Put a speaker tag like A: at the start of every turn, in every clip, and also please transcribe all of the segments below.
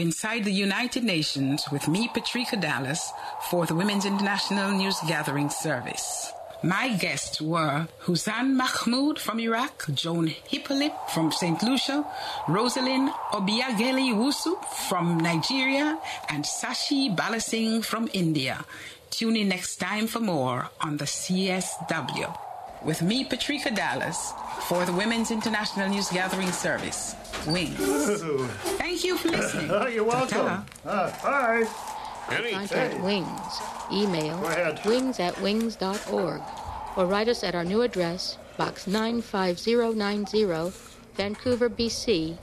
A: Inside the United Nations with me, Patricia Dallas, for the Women's International News Gathering Service. My guests were Hussein Mahmoud from Iraq, Joan Hippolyte from St. Lucia, Rosalind Obiageli Wusu from Nigeria, and Sashi Balasingh from India. Tune in next time for more on the CSW. With me, Patricia Dallas, for the Women's International News Gathering Service, WINGS. Thank you for listening.
B: Oh, you're welcome. Bye.
C: Contact WINGS. Email wings@wings.org or write us at our new address, Box 95090, Vancouver, BC,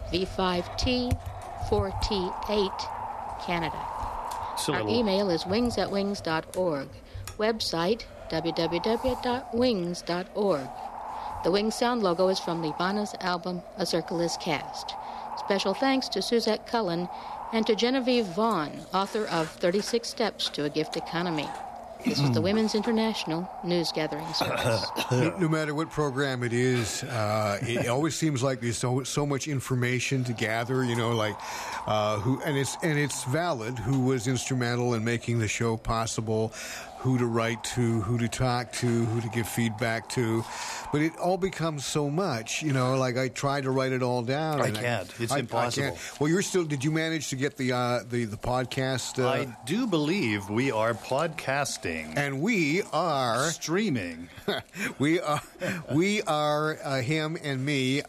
C: V5T4T8, Canada. Our email is wings@wings.org. Website, www.wings.org. The Wings sound logo is from Libana's album, A Circle is Cast. Special thanks to Suzette Cullen and to Genevieve Vaughn, author of 36 Steps to a Gift Economy. This is the Women's International News Gathering Service.
D: No matter what program it is, it always seems like there's so much information to gather. You know, like it's valid. Who was instrumental in making the show possible? Who to write to? Who to talk to? Who to give feedback to? But it all becomes so much. You know, like I try to write it all down.
B: I can't. It's impossible.
D: I can't. Well, did you manage to get the podcast?
B: I do believe we are podcasting,
D: and we are
B: streaming.
D: we are him and me.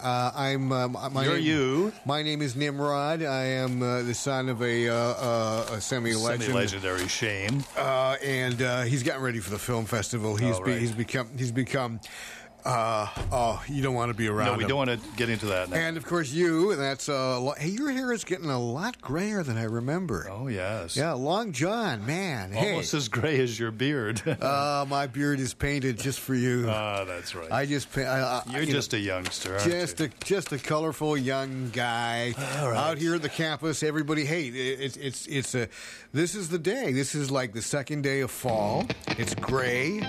D: My name is Nimrod. I am the son of a
B: semi-legendary Shane,
D: and he's gotten ready for the film festival. He's become. You don't want to be around him.
B: No, we don't want to get into that now.
D: And, of course, you, that's hey, your hair is getting a lot grayer than I remember.
B: Oh, yes.
D: Yeah, Long John, man.
B: Almost as gray as your beard.
D: My beard is painted just for you.
B: That's right.
D: You're
B: just a youngster, aren't
D: you? Just a colorful young guy out here at the campus. Everybody, hey, this is the day. This is like the second day of fall. It's gray.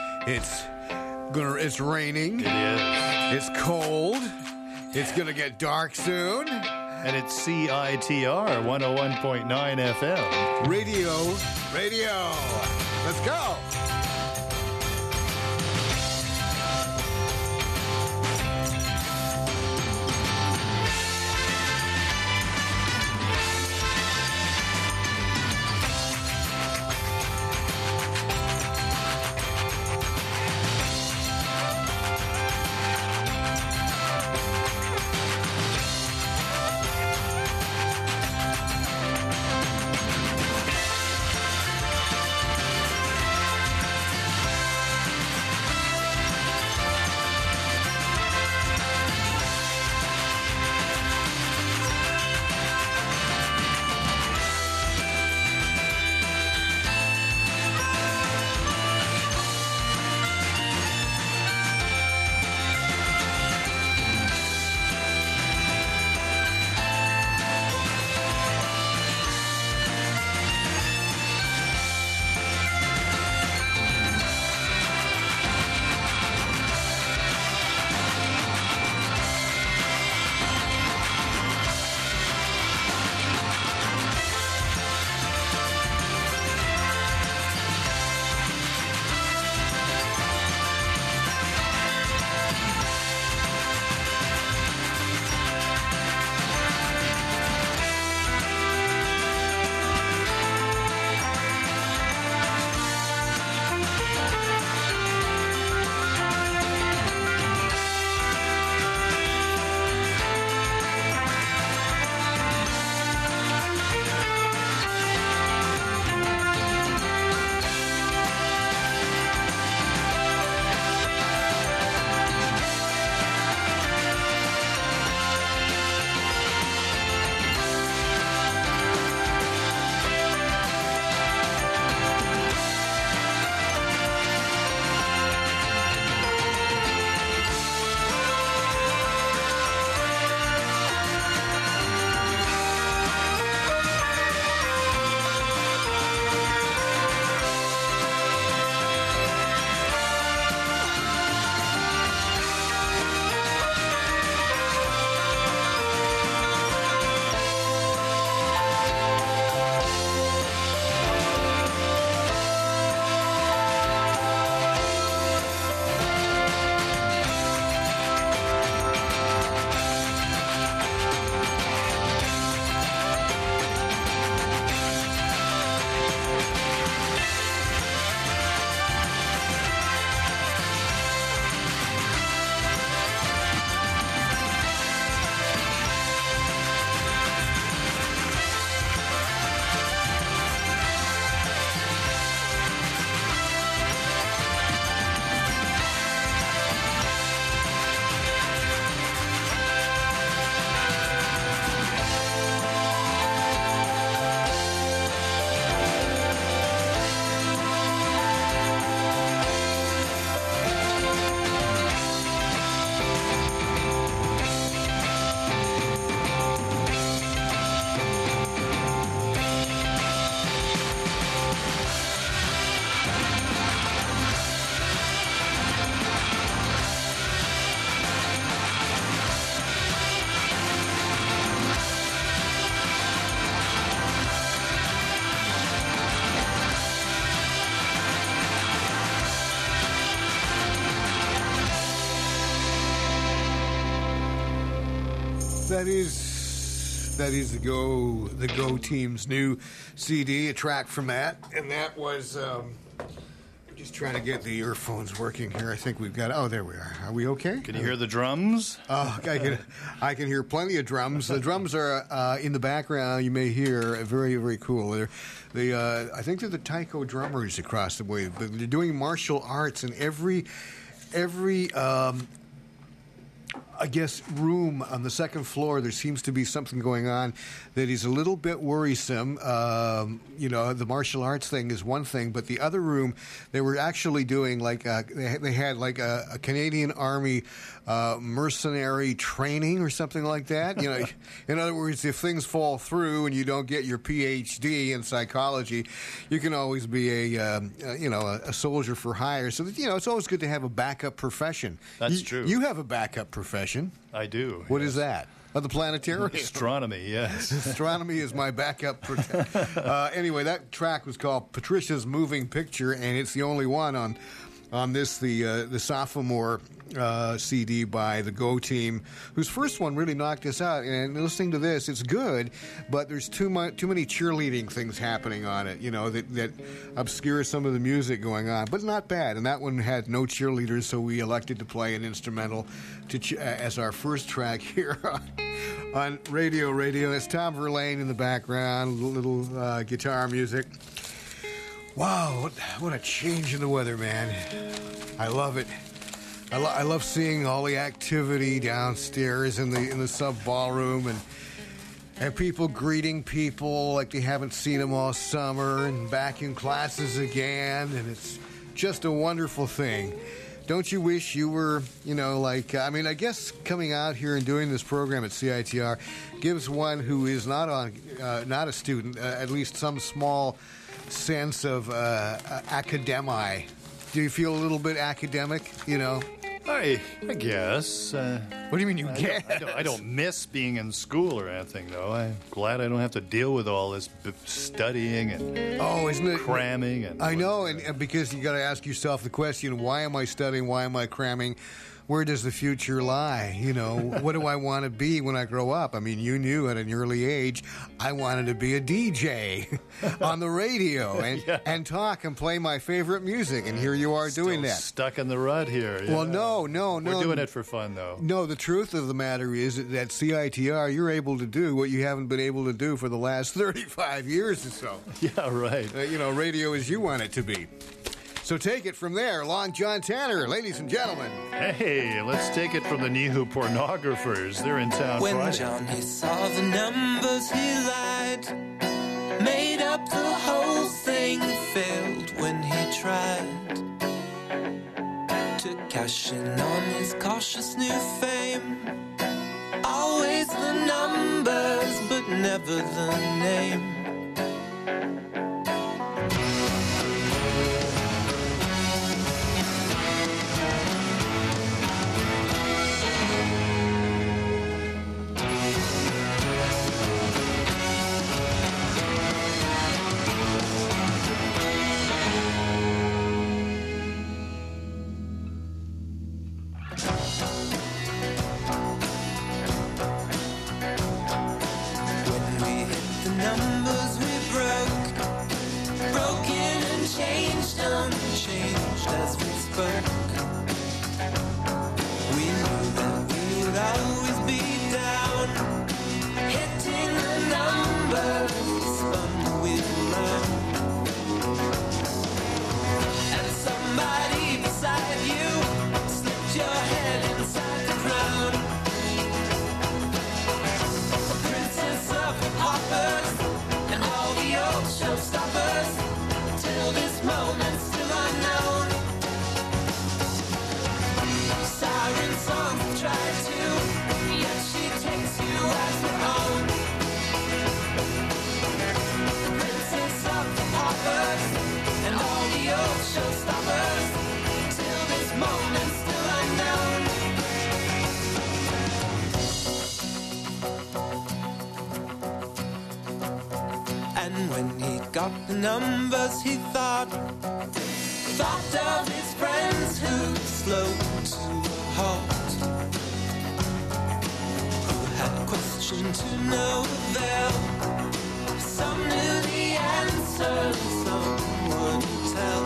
D: It's raining.
B: It is.
D: It's cold. It's gonna get dark soon.
B: And it's CITR 101.9 FM.
D: Radio. Let's go. That is the Go Team's new CD, a track from that, and that was. Just trying to get the earphones working here. I think we've got. Oh, there we are. Are we okay?
B: Can you hear the drums?
D: I can hear plenty of drums. The drums are in the background. You may hear very, very cool. I think they're the taiko drummers across the way, but they're doing martial arts, and every I guess, room on the second floor, there seems to be something going on that is a little bit worrisome. The martial arts thing is one thing, but the other room, they were actually doing like they had like a Canadian Army mercenary training or something like that. In other words, if things fall through and you don't get your PhD in psychology, you can always be a soldier for hire. So it's always good to have a backup profession.
B: That's true.
D: You have a backup profession.
B: I do.
D: What is that? The planetarium?
B: Astronomy, yes.
D: Astronomy is my backup. Anyway, that track was called Patricia's Moving Picture, and it's the only one on this, the sophomore CD by the Go Team, whose first one really knocked us out. And listening to this, it's good, but there's too many cheerleading things happening on it, that obscure some of the music going on. But not bad. And that one had no cheerleaders, so we elected to play an instrumental as our first track here on Radio. It's Tom Verlaine in the background, little guitar music. Wow, what a change in the weather, man. I love it. I love seeing all the activity downstairs in the sub ballroom and people greeting people like they haven't seen them all summer and back in classes again, and it's just a wonderful thing. Don't you wish you were, I guess coming out here and doing this program at CITR gives one who is not a student, at least some small sense of academi. Do you feel a little bit academic,
B: I guess.
D: What do you mean you guess?
B: I don't miss being in school or anything, though. I'm glad I don't have to deal with all this studying and
D: isn't it
B: cramming. And
D: I know, and because you got to ask yourself the question: why am I studying? Why am I cramming? Where does the future lie? What do I want to be when I grow up? I mean, you knew at an early age I wanted to be a DJ on the radio and talk and play my favorite music, and here you are doing that.
B: Stuck in the rut here. Yeah.
D: Well, no.
B: We're doing it for fun, though.
D: No, the truth of the matter is that at CITR, you're able to do what you haven't been able to do for the last 35 years or so.
B: Yeah, right.
D: Radio as you want it to be. So take it from there, Long John Tanner, ladies and gentlemen.
B: Hey, let's take it from the Nihu Pornographers. They're in town
E: when
B: Friday.
E: John, he saw the numbers, he lied. Made up the whole thing, failed when he tried to cash in on his cautious new fame. Always the numbers, but never the name. Got the numbers, he thought of his friends who slowed to a halt, who had questioned to no avail. Some knew the answer, some wouldn't tell.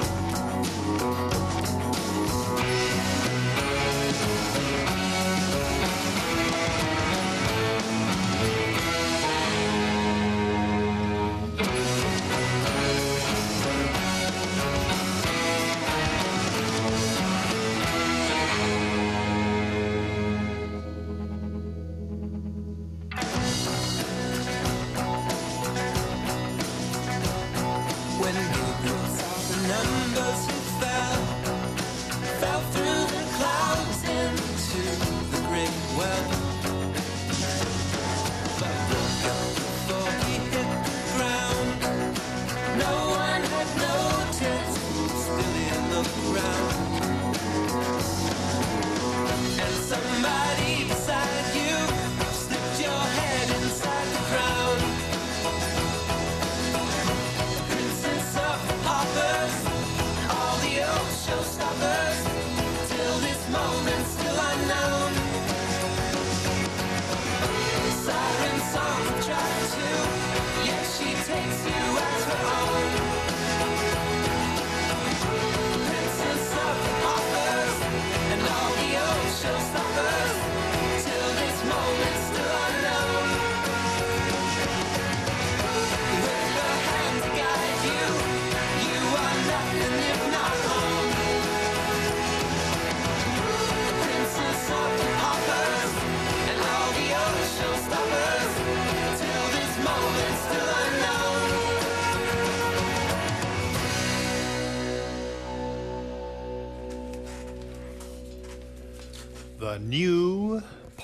B: The new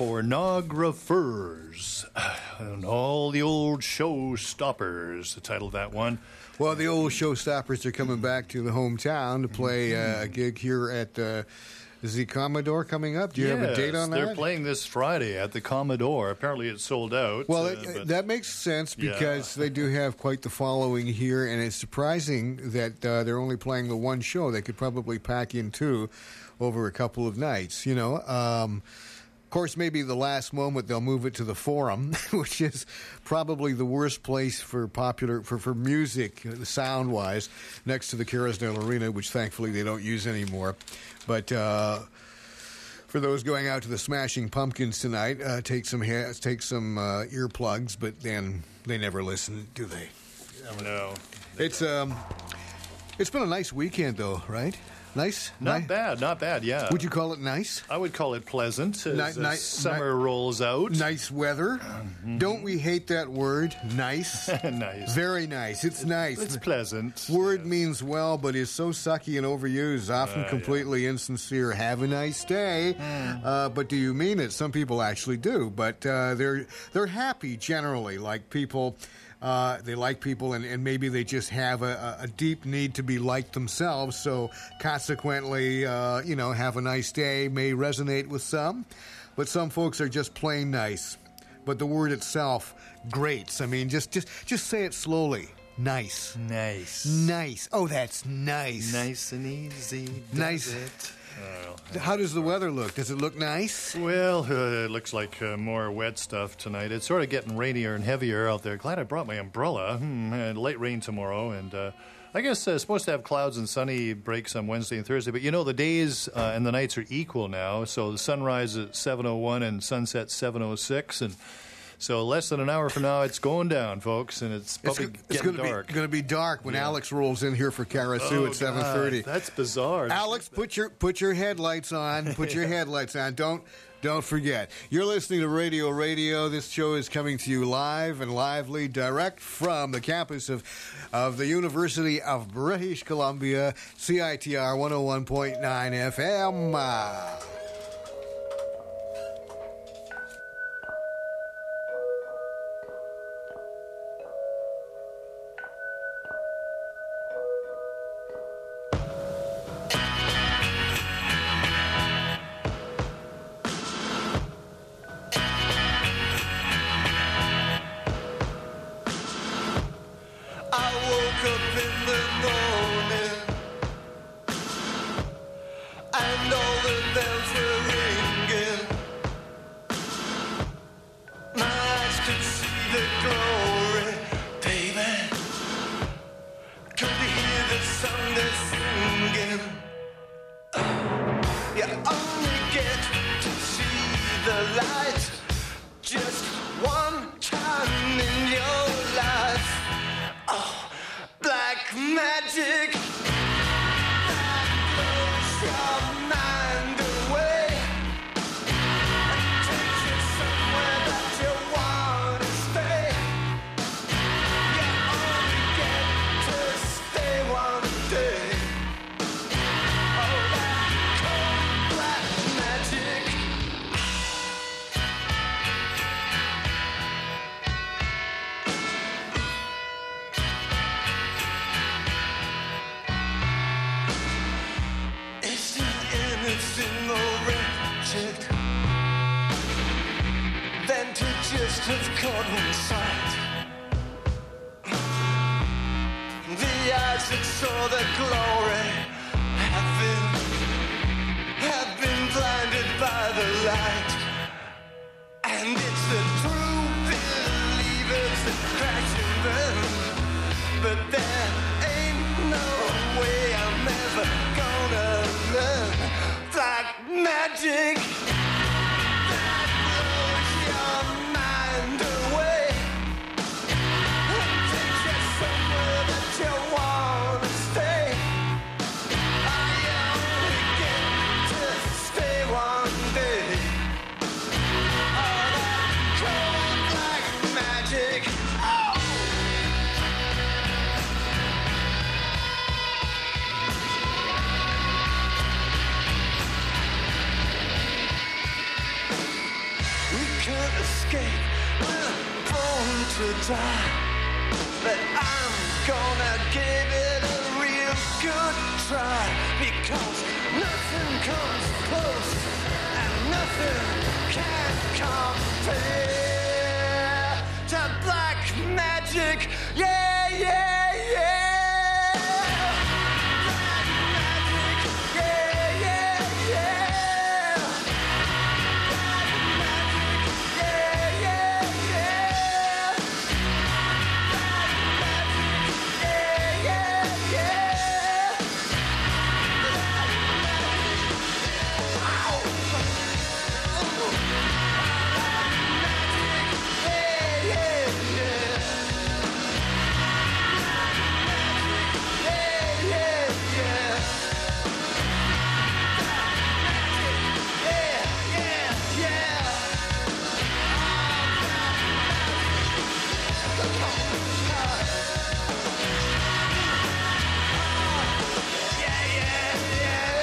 B: pornographers and all the old showstoppers, the title of that one.
D: Well, the old showstoppers are coming back to the hometown to play a gig here at the Commodore coming up. Do you have a date on that?
B: They're playing this Friday at the Commodore. Apparently it's sold out.
D: Well, that makes sense because they do have quite the following here, and it's surprising that they're only playing the one show. They could probably pack in two over a couple of nights, you know. Of course, maybe the last moment they'll move it to the Forum, which is probably the worst place for for music, sound-wise, next to the Kerrisdale Arena, which thankfully they don't use anymore. But for those going out to the Smashing Pumpkins tonight, take some earplugs, but then they never listen, do they?
B: No.
D: It's been a nice weekend, though, right? Nice?
B: Not bad, yeah.
D: Would you call it nice?
B: I would call it pleasant as summer rolls out.
D: Nice weather. Don't we hate that word, nice?
B: Nice.
D: Very nice. It's nice.
B: It's pleasant.
D: Word means well, but is so sucky and overused, often completely insincere. Have a nice day. But do you mean it? Some people actually do, but they're happy generally, like people... they like people, and maybe they just have a deep need to be liked themselves. So consequently, have a nice day may resonate with some, but some folks are just plain nice. But the word itself grates. I mean, just say it slowly. Nice. Nice. Oh, that's nice.
B: Nice and easy.
D: Nice. How does the weather look? Does it look nice?
B: Well, it looks like more wet stuff tonight. It's sort of getting rainier and heavier out there. Glad I brought my umbrella. Light rain tomorrow, and I guess supposed to have clouds and sunny breaks on Wednesday and Thursday. But, the days and the nights are equal now. So the sunrise at 7:01 and sunset 7:06, and... So less than an hour from now, it's going down, folks, and it's probably getting dark.
D: It's going to be dark when Alex rolls in here for Karasu at 7:30.
B: That's bizarre.
D: Alex, put your headlights on. Put your headlights on. Don't forget. You're listening to Radio Radio. This show is coming to you live and lively, direct from the campus of the University of British Columbia, CITR 101.9 FM.
E: And all the bells saw the glory, have been blinded by the light. And it's the true believers that crash and burn. But there ain't no way I'm ever gonna learn black magic that blows your mind away and takes you somewhere that you wanna stay. I only get to stay one day. All that cold black magic. Oh! We can't escape, we're born to die. But I'm gonna give it a real good try. Because nothing comes close and nothing can compare to black magic. Yeah, yeah, yeah. Black magic. Yeah, yeah, yeah. Yeah, yeah, yeah. Yeah, yeah, yeah. Ow. Yeah, yeah, yeah. Yeah, yeah, yeah. Yeah, yeah, yeah. Yeah, yeah, yeah.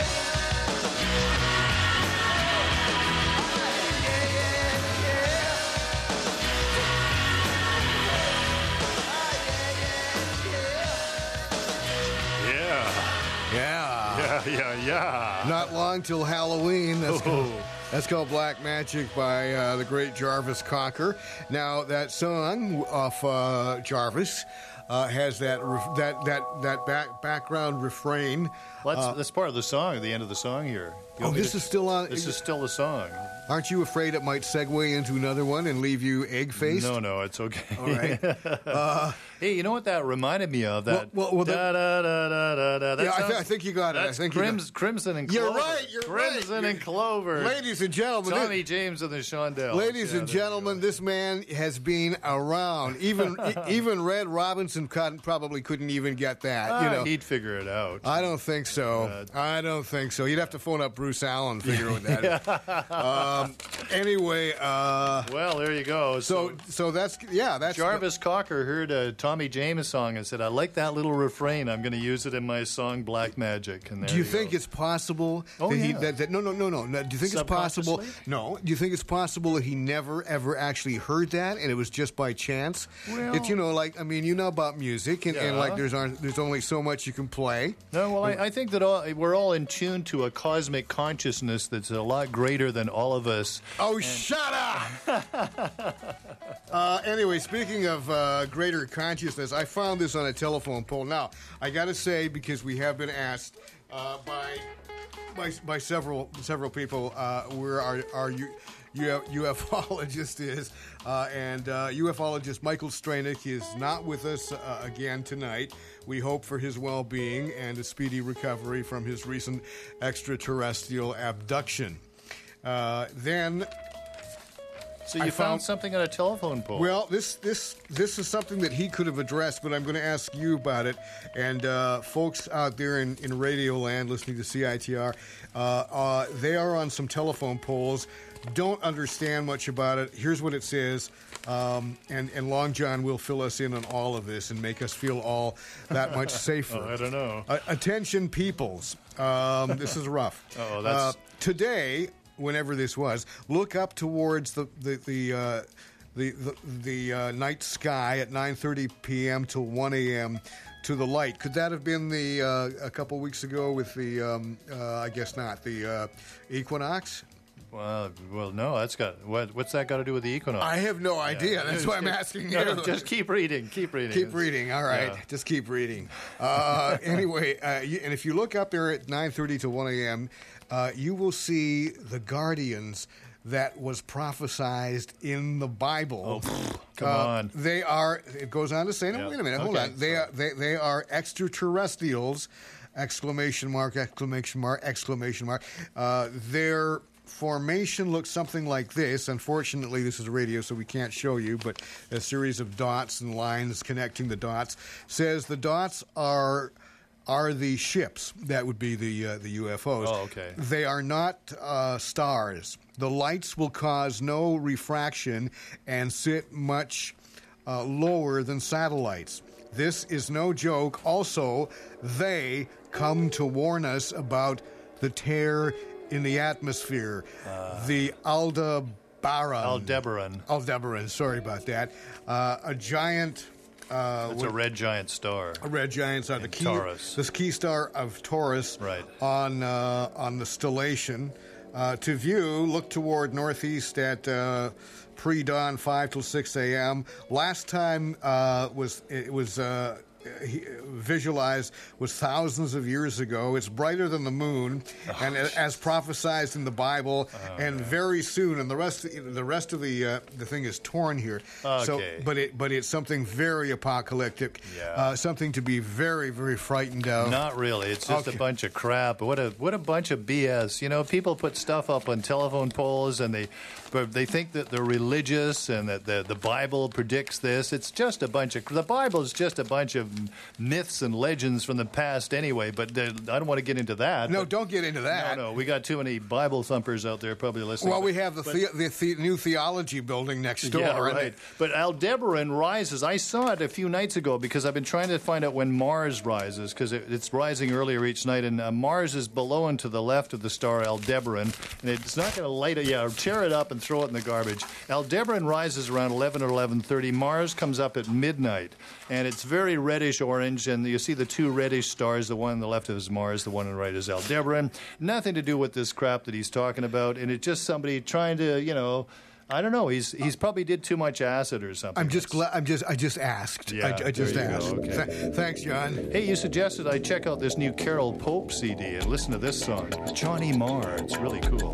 B: Yeah.
D: Yeah.
B: Yeah.
D: Not long till Halloween.
B: Oh.
D: That's called Black Magic by the great Jarvis Cocker. Now, that song off Jarvis has that background refrain.
B: That's part of the song, the end of the song here. You want me
D: this is still on.
B: This is still the song.
D: Aren't you afraid it might segue into another one and leave you egg-faced?
B: No, it's okay.
D: All right.
B: Hey, you know what that reminded me of? That
D: well,
B: da da da da da da.
D: Yeah, I think you got it.
B: That's
D: I think
B: Crimson and Clover.
D: You're right.
B: Crimson and Clover.
D: Ladies and gentlemen,
B: Tommy James and the Shondells.
D: Ladies and gentlemen, this man has been around. Even Red Robinson probably couldn't even get that.
B: He'd figure it out.
D: I don't think so. I don't think so. You'd have to phone up Bruce Allen to figure out what that is. Anyway.
B: Well, there you go.
D: So that's
B: Jarvis Cocker heard a Tommy James song and said, "I like that little refrain. I'm going to use it in my song Black Magic." And
D: do you think it's possible
B: no.
D: Do you think it's possible? No. Do you think it's possible that he never ever actually heard that and it was just by chance?
B: Well,
D: it's you know about music and like there's only so much you can play.
B: No, well, I think that we're all in tune to a cosmic consciousness that's a lot greater than all of us.
D: Oh, shut up! Anyway, speaking of greater consciousness, I found this on a telephone pole. Now, I got to say, because we have been asked by several people where our ufologist is, and ufologist Michael Stranick is not with us again tonight. We hope for his well-being and a speedy recovery from his recent extraterrestrial abduction.
B: So you found something on a telephone pole.
D: Well, this is something that he could have addressed, but I'm going to ask you about it. And folks out there in Radio Land listening to CITR, they are on some telephone poles, don't understand much about it. Here's what it says, and Long John will fill us in on all of this and make us feel all that much safer.
B: I don't know.
D: Attention, peoples. This is rough. Today, whenever this was, look up towards the night sky at 9:30 p.m. till 1 a.m. to the light. Could that have been a couple weeks ago with the? I guess not. The equinox.
B: Well, no, that's got what's that got to do with the equinox?
D: I have no idea. That's why I'm asking you.
B: Just keep reading. Keep reading.
D: Keep reading. All right.
B: Yeah.
D: Just keep reading. Anyway, and if you look up there at 9:30 to 1 a.m., you will see the guardians that was prophesied in the Bible.
B: Oh, come on.
D: They are. It goes on to say. No, wait a minute. Hold on. They are extraterrestrials. Exclamation mark! Exclamation mark! Exclamation mark! Their formation looks something like this. Unfortunately, this is radio, so we can't show you, but a series of dots and lines connecting the dots says the dots are the ships. That would be the UFOs.
B: Oh, okay.
D: They are not stars. The lights will cause no refraction and sit much lower than satellites. This is no joke. Also, they come to warn us about the tear in the atmosphere, the Aldebaran. Sorry about that. A giant.
B: It's a red giant star.
D: A red giant star. The key star of Taurus.
B: Right.
D: On the stellation. To view, look toward northeast at pre-dawn 5 till 6 a.m. Last time was visualized was thousands of years ago. It's brighter than the moon, and as prophesied in the Bible. And very soon, and the rest of the thing is torn here.
B: Okay.
D: So, but it's something very apocalyptic.
B: Yeah.
D: Something to be very, very frightened of.
B: Not really. It's just a bunch of crap. What a bunch of BS. You know, people put stuff up on telephone poles, and they think that they're religious and that the Bible predicts this. It's just a bunch of. The Bible is just a bunch of myths and legends from the past anyway, but I don't want to get into that.
D: No, don't get into that.
B: No, we got too many Bible thumpers out there probably listening.
D: Well, we have the new theology building next door.
B: Yeah, right. But Aldebaran rises. I saw it a few nights ago because I've been trying to find out when Mars rises because it's rising earlier each night, and Mars is below and to the left of the star Aldebaran, and it's not going to light it. Yeah, tear it up and throw it in the garbage. Aldebaran rises around 11 or 11:30. Mars comes up at midnight, and it's very reddish-orange, and you see the two reddish stars. The one on the left is Mars, the one on the right is Aldebaran. Nothing to do with this crap that he's talking about, and it's just somebody trying to, I don't know. He's probably did too much acid or something.
D: I'm just glad. I just asked.
B: Yeah,
D: I just asked.
B: Okay.
D: Thanks, John.
B: Hey, you suggested I check out this new Carol Pope CD and listen to this song, Johnny Marr. It's really cool.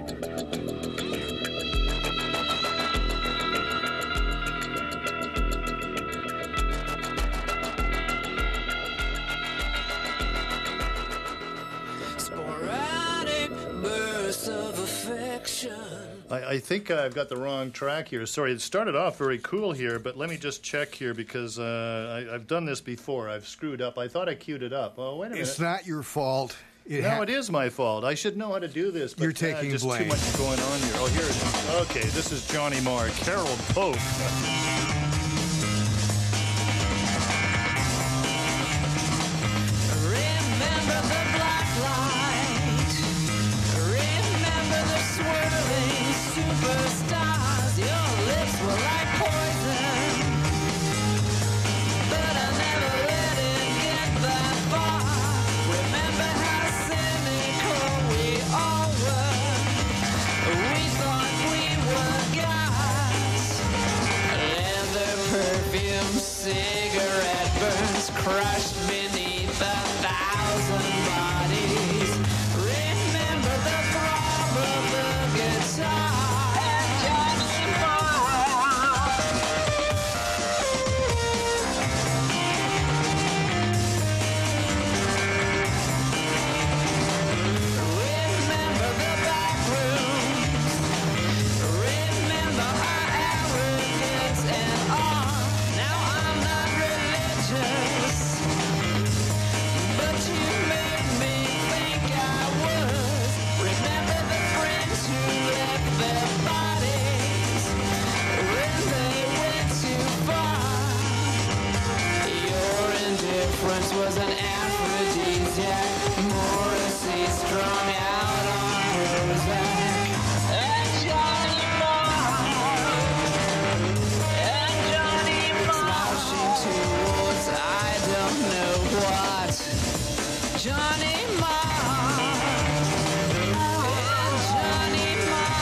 B: I think I've got the wrong track here. Sorry, it started off very cool here, but let me just check here because I've done this before. I've screwed up. I thought I queued it up. Oh, wait a minute.
D: It's not your fault.
B: It is my fault. I should know how to do this. But,
D: you're taking
B: just
D: blame.
B: Too much going on here. Oh, here it is. Okay, this is Johnny Marr, Carol Pope.
E: Superstars, your lips were like poison, but I never let it get that far. Remember how cynical we all were. We thought we were gods. Leather perfume, cigarette burns crushed beneath 1,000 bodies. Remember the throb of the guitar. Was an aphrodisiac, Morrissey strung out on Prozac. And Johnny Marr, slouching towards I don't know what. Johnny Marr, and Johnny Marr.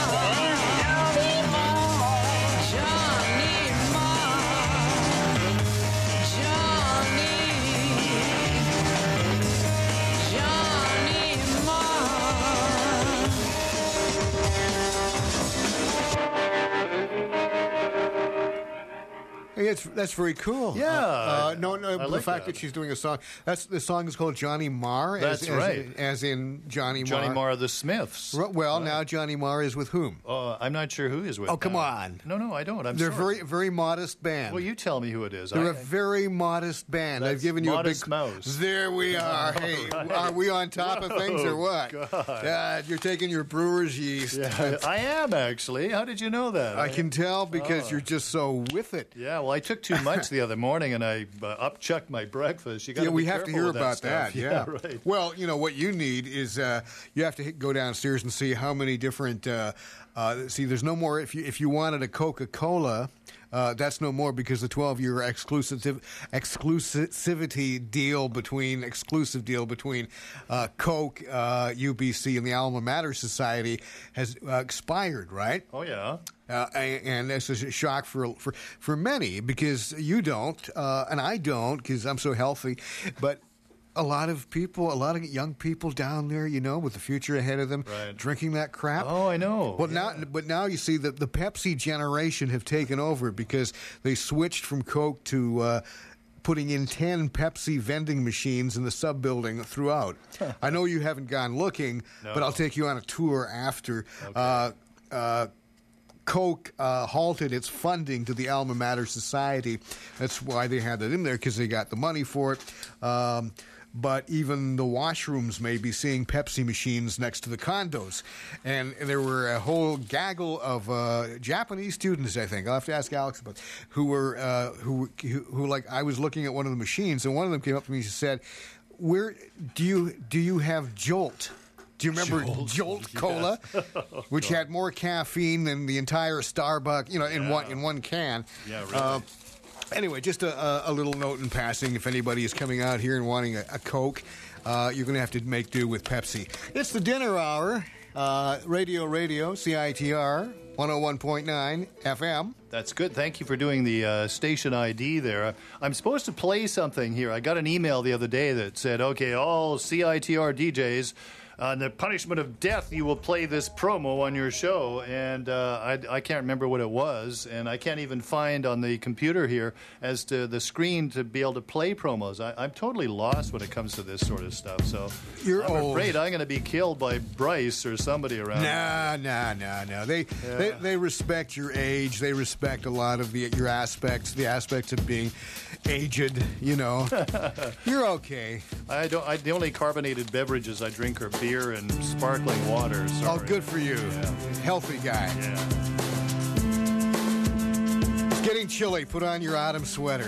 D: That's very cool.
B: Yeah.
D: No,
B: I
D: the
B: like
D: fact
B: that.
D: that she's doing a song. The song is called Johnny Marr.
B: That's right.
D: As in Johnny Marr.
B: Johnny Marr of the Smiths.
D: Well, now Johnny Marr is with whom?
B: I'm not sure who is with.
D: Oh, come
B: now.
D: on.
B: No, I don't.
D: They're
B: sorry.
D: very modest band.
B: Well, you tell me who it is.
D: They're a very modest band.
B: That's
D: I've given you
B: Modest
D: a big
B: Mouse.
D: There we are. Hey,
B: right.
D: are we on top of things or what?
B: God.
D: You're taking your brewer's yeast.
B: Yeah, I am actually. How did you know that?
D: I can tell because you're just so with it.
B: Yeah, well, I took too much the other morning, and I upchucked my breakfast. You got
D: We have to hear about
B: that.
D: that. Yeah,
B: right.
D: Well, what you need is you have to go downstairs and see how many different. See, there's no more. If you wanted a Coca-Cola. That's no more because the 12-year exclusivity deal between Coke, UBC, and the Alma Mater Society has expired, right?
B: Oh yeah.
D: And this is a shock for many because you don't, and I don't because I'm so healthy, but. A lot of young people down there, with the future ahead of them,
B: right.
D: drinking that crap.
B: Oh, I know.
D: Well, now you see that the Pepsi generation have taken over because they switched from Coke to putting in 10 Pepsi vending machines in the sub-building throughout. I know you haven't gone looking, but I'll take you on a tour after. Okay. Coke halted its funding to the Alma Mater Society. That's why they had that in there, because they got the money for it. But even the washrooms may be seeing Pepsi machines next to the condos. And there were a whole gaggle of Japanese students, I think. I'll have to ask Alex about who were like, I was looking at one of the machines, and one of them came up to me and said, "Where do you have Jolt?" Do you remember Jolt Cola, which had more caffeine than the entire Starbucks, in one can?
B: Yeah, really.
D: Anyway, just a little note in passing. If anybody is coming out here and wanting a Coke, you're going to have to make do with Pepsi. It's the dinner hour. Radio, CITR 101.9 FM.
B: That's good. Thank you for doing the station ID there. I'm supposed to play something here. I got an email the other day that said, okay, all CITR DJs, on the punishment of death, you will play this promo on your show. And I can't remember what it was, and I can't even find on the computer here as to the screen to be able to play promos. I'm totally lost when it comes to this sort of stuff. So I'm afraid I'm going to be killed by Bryce or somebody around.
D: No. They respect your age. They respect a lot of your aspects, the aspects of being aged. You're okay.
B: The only carbonated beverages I drink are beer and sparkling water. Sorry.
D: Oh, good for you.
B: Yeah.
D: Healthy guy.
B: Yeah.
D: It's getting chilly. Put on your autumn sweater.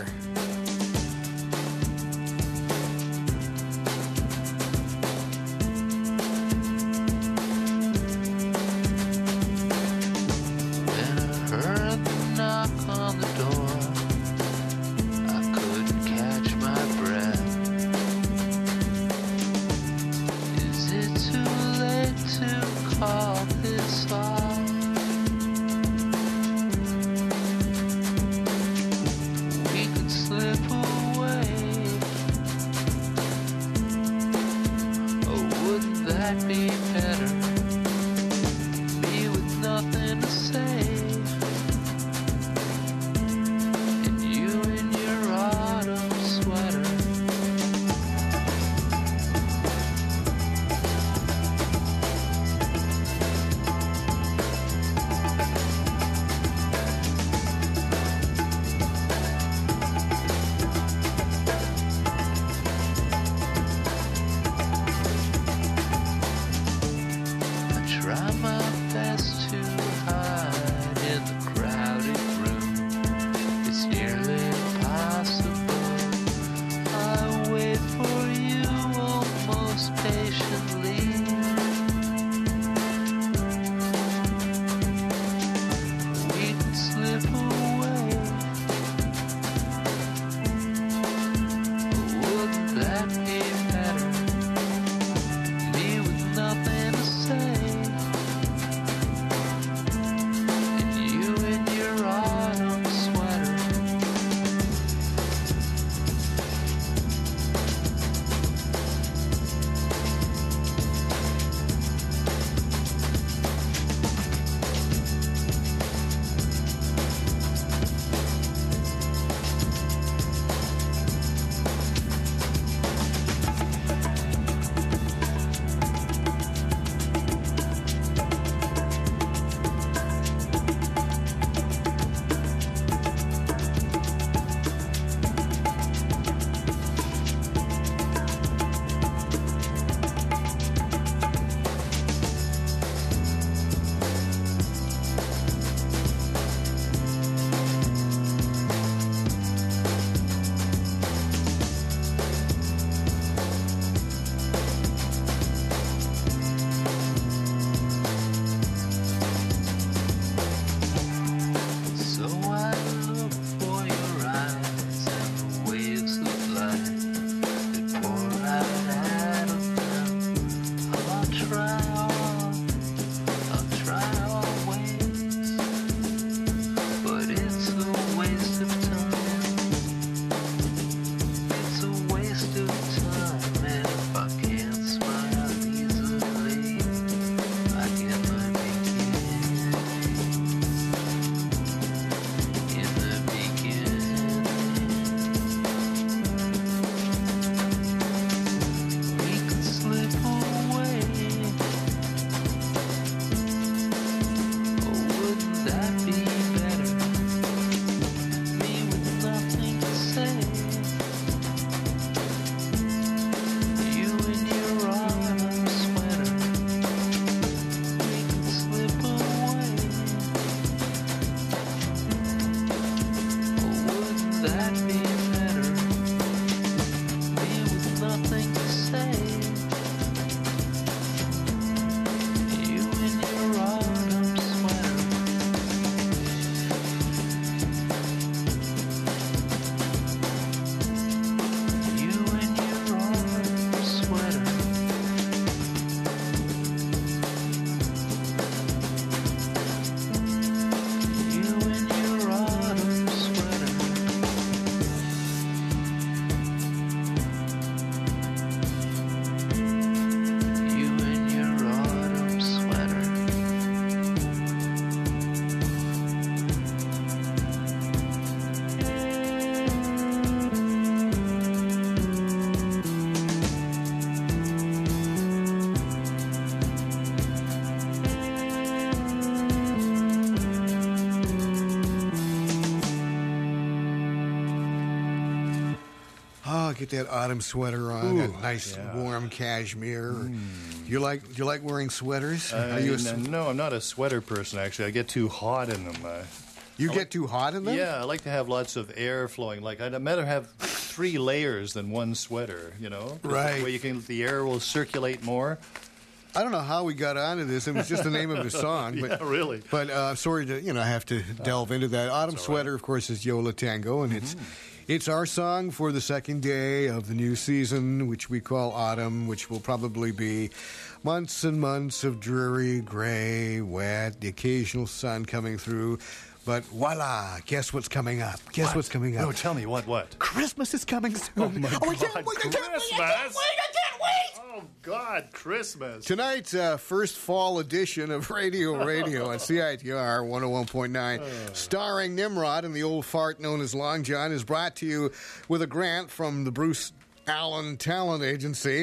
D: Oh, get that autumn sweater on,
B: Ooh,
D: that nice warm cashmere. You like wearing sweaters? Are you
B: No, I'm not a sweater person, actually. I get too hot in them.
D: You get too hot in them?
B: Yeah, I like to have lots of air flowing. Like, I'd rather have 3 layers than one sweater, you know?
D: Right.
B: Where the air will circulate more.
D: I don't know how we got onto this. It was just the name of the song. But,
B: Yeah, really.
D: But sorry to have to delve into that. Autumn Sweater, of course, is Yo La Tango, and it's our song for the second day of the new season, which we call autumn, which will probably be months and months of dreary, gray, wet, the occasional sun coming through. But voila, guess what's coming up? Guess what's coming up?
B: No, tell me, what?
D: Christmas is coming soon.
B: Oh, my God.
D: I can't wait, I can't wait.
B: Oh, God, Christmas.
D: Tonight's first fall edition of Radio on CITR 101.9, starring Nimrod and the old fart known as Long John, is brought to you with a grant from the Bruce Allen Talent Agency.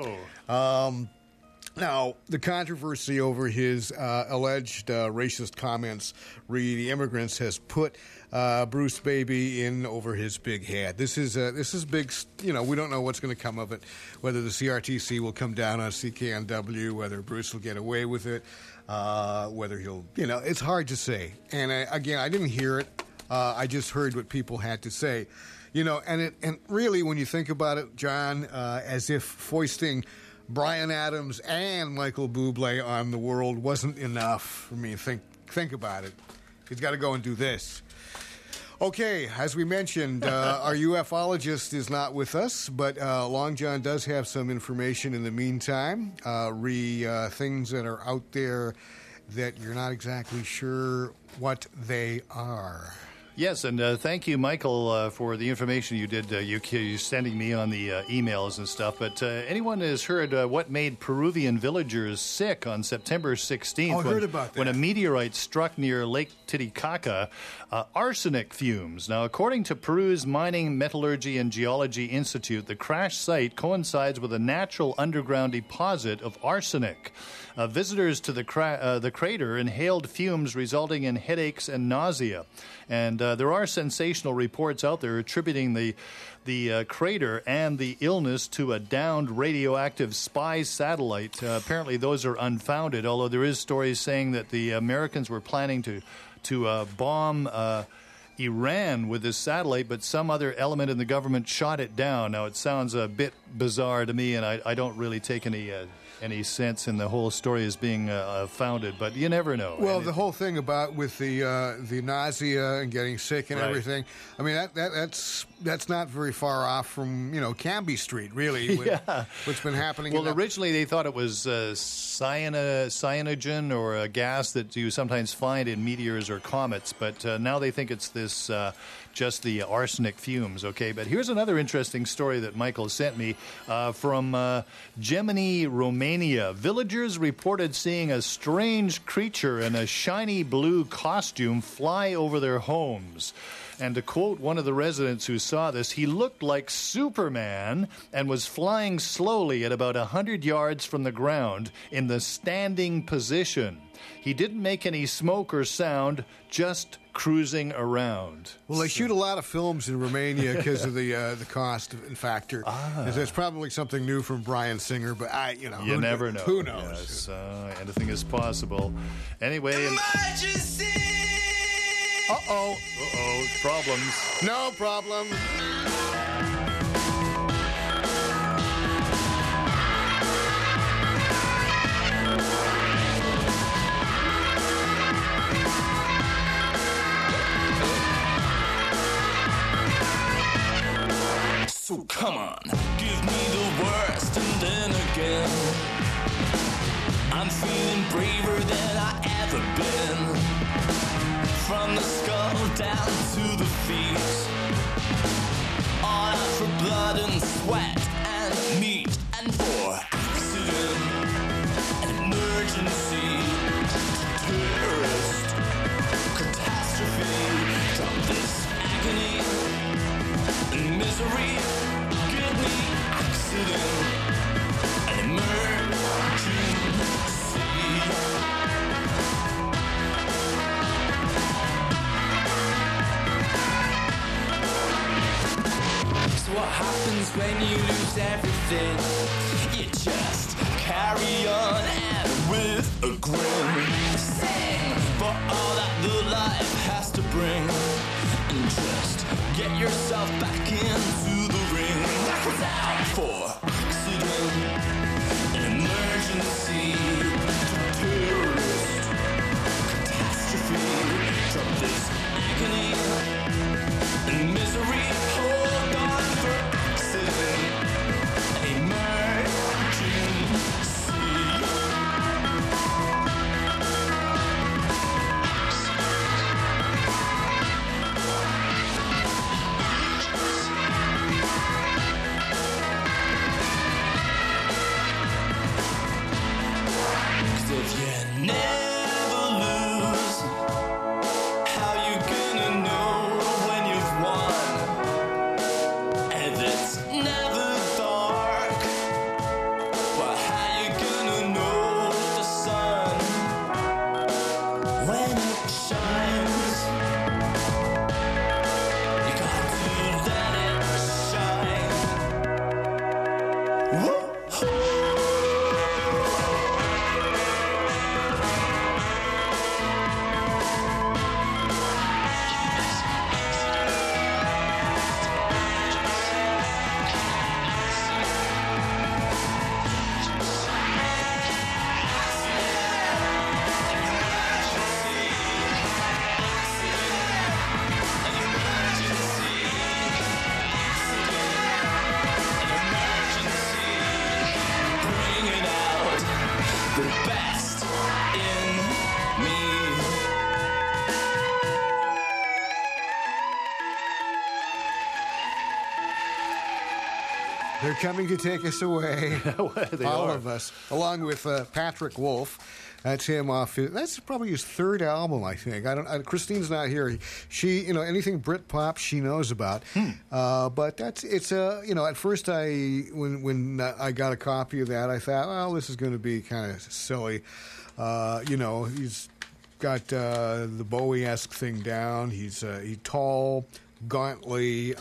D: Now, the controversy over his alleged racist comments re the immigrants has put Bruce Baby in over his big head. This is big. We don't know what's going to come of it. Whether the CRTC will come down on CKNW, whether Bruce will get away with it, whether he'll. It's hard to say. And I didn't hear it. I just heard what people had to say. And really, when you think about it, John, as if foisting Bryan Adams and Michael Bublé on the world wasn't enough for me. Think about it. He's got to go and do this. Okay, as we mentioned, our ufologist is not with us, but Long John does have some information in the meantime, things that are out there that you're not exactly sure what they are.
B: Yes, and thank you, Michael, for the information you did. You sending me on the emails and stuff. But anyone has heard what made Peruvian villagers sick on September 16th?
D: I heard about that.
B: When a meteorite struck near Lake Titicaca, arsenic fumes. Now, according to Peru's Mining, Metallurgy, and Geology Institute, the crash site coincides with a natural underground deposit of arsenic. Visitors to the crater inhaled fumes resulting in headaches and nausea. And there are sensational reports out there attributing the crater and the illness to a downed radioactive spy satellite. Apparently those are unfounded, although there is stories saying that the Americans were planning to bomb Iran with this satellite, but some other element in the government shot it down. Now, it sounds a bit bizarre to me, and I don't really take any sense in the whole story as being founded, but you never know.
D: Well, the whole thing about with the nausea and getting sick and everything, I mean, that's not very far off from, Canby Street, really, what's been happening.
B: Well, originally they thought it was cyanogen or a gas that you sometimes find in meteors or comets, but now they think it's this just the arsenic fumes, okay? But here's another interesting story that Michael sent me from Gemini, Romania. Villagers reported seeing a strange creature in a shiny blue costume fly over their homes. And to quote one of the residents who saw this, he looked like Superman and was flying slowly at about 100 yards from the ground in the standing position. He didn't make any smoke or sound, just cruising around.
D: Well, they shoot a lot of films in Romania because of the cost factor. It's probably something new from Bryan Singer, but
B: you never know.
D: Who knows?
B: Yes, anything is possible. Anyway.
E: Emergency!
B: Uh-oh, problems.
D: No problem.
E: So come on, give me the worst and then again I'm feeling braver than I ever been. From the skull down to the feet, all out for blood and sweat and meat and for accident, an emergency, terrorist, catastrophe, from this agony and misery, give me accident, an emergency. What happened? happens when you lose everything? You just carry on and with a grin sing for all that the life has to bring, and just get yourself back into the ring. Watch out for accident, an emergency, terrorist catastrophe. Drop this agony and misery. Hold on for accident, an emergency. If you never lose, how you gonna know when you've won? And it's never dark, but how you gonna know the sun when it shines? You got to let it shine. Woo-hoo! Bringing out the best in me.
D: They're coming to take us away,
B: They
D: all
B: are.
D: of us, along with Patrick Wolf. That's him off. That's probably his third album, I think. Christine's not here. She, anything Britpop she knows about. But it's at first when I got a copy of that, I thought, well, this is going to be kind of silly. He's got the Bowie-esque thing down. He's tall, gauntly.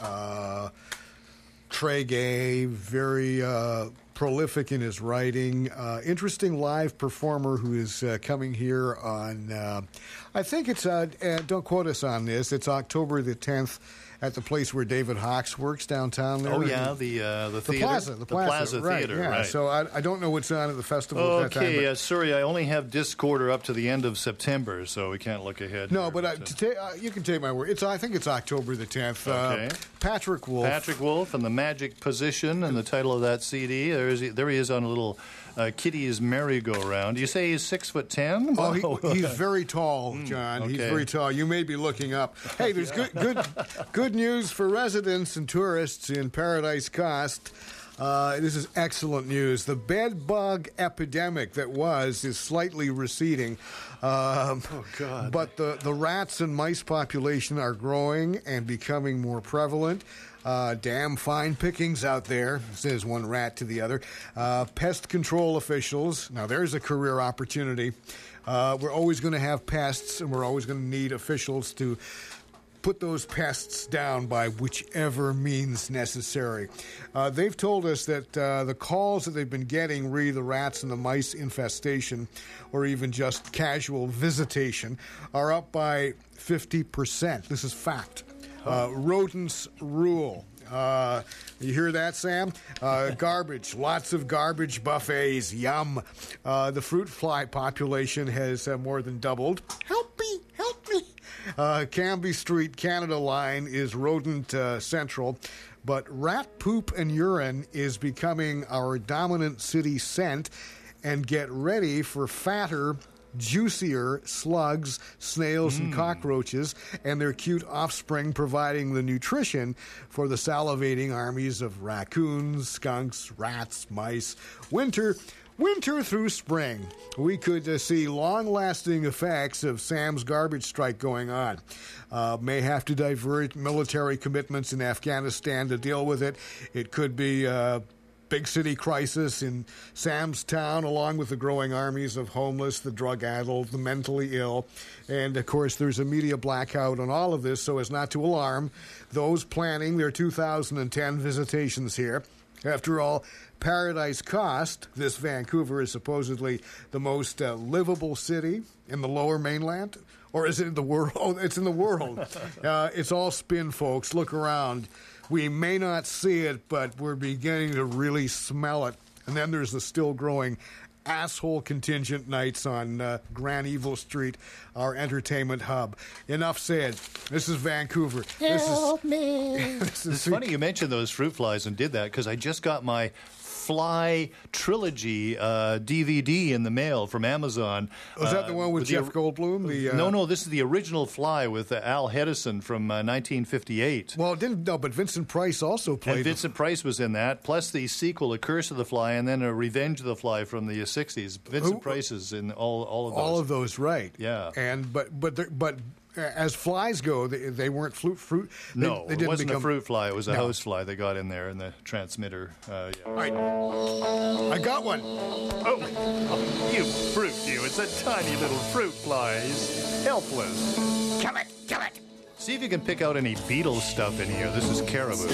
D: Trey Gay, very prolific in his writing. Interesting live performer who is coming here on, I think it's, don't quote us on this, it's October the 10th at the place where David Hawkes works downtown there.
B: Oh, yeah, the theater.
D: The Plaza
B: Right,
D: Theater,
B: yeah.
D: right. So I don't know what's on at the festival at that time.
B: Okay, sorry, I only have Discorder up to the end of September, so we can't look ahead.
D: No,
B: here,
D: but you can take my word. I think it's October the 10th.
B: Okay.
D: Patrick Wolf.
B: Patrick Wolf and the Magic Position and the title of that CD. There he is on a little Kitty's merry-go-round. You say he's 6'10"?
D: Oh, he's very tall, John.
B: okay.
D: He's very tall. You may be looking up. Hey, there's good news for residents and tourists in Paradise Coast. This is excellent news. The bed bug epidemic that is slightly receding.
B: Oh, God.
D: But the rats and mice population are growing and becoming more prevalent. Damn fine pickings out there, says one rat to the other. Pest control officials. Now, there's a career opportunity. We're always going to have pests, and we're always going to need officials to put those pests down by whichever means necessary. They've told us that the calls that they've been getting, re the rats and the mice infestation, or even just casual visitation, are up by 50%. This is fact. Rodents rule. You hear that, Sam? Garbage. Lots of garbage buffets. Yum. The fruit fly population has more than doubled. Help me. Help me. Cambie Street, Canada line is rodent central, but rat poop and urine is becoming our dominant city scent. And get ready for fatter, juicier slugs, snails, and cockroaches, and their cute offspring providing the nutrition for the salivating armies of raccoons, skunks, rats, mice. Winter through spring, we could see long-lasting effects of Sam's garbage strike going on. May have to divert military commitments in Afghanistan to deal with it. It could be big city crisis in Sam's Town, along with the growing armies of homeless, the drug-addled, the mentally ill. And, of course, there's a media blackout on all of this so as not to alarm those planning their 2010 visitations here. After all, Paradise Coast, this Vancouver is supposedly the most livable city in the Lower Mainland. Or is it in the world? Oh, it's in the world. It's all spin, folks. Look around. We may not see it, but we're beginning to really smell it. And then there's the still growing asshole contingent nights on Grand Evil Street, our entertainment hub. Enough said. This is Vancouver.
C: Help me.
B: It's funny you mentioned those fruit flies and did that, because I just got my Fly Trilogy DVD in the mail from Amazon.
D: Was that the one with Jeff Goldblum?
B: No, this is the original Fly with Al Hedison from 1958.
D: Well, but Vincent Price also played.
B: And Vincent Price was in that, plus the sequel, A Curse of the Fly, and then A Revenge of the Fly from the 60s. Vincent Price is in all of those.
D: All of those, right?
B: Yeah.
D: And but as flies go, they weren't fruit.
B: No,
D: they
B: it wasn't a fruit fly. It was a host fly they got in there in the transmitter. Yeah.
D: I got one.
B: Oh, you fruit, you. It's a tiny little fruit fly. He's helpless.
A: Kill it.
B: See if you can pick out any Beatles stuff in here. This is Caribou.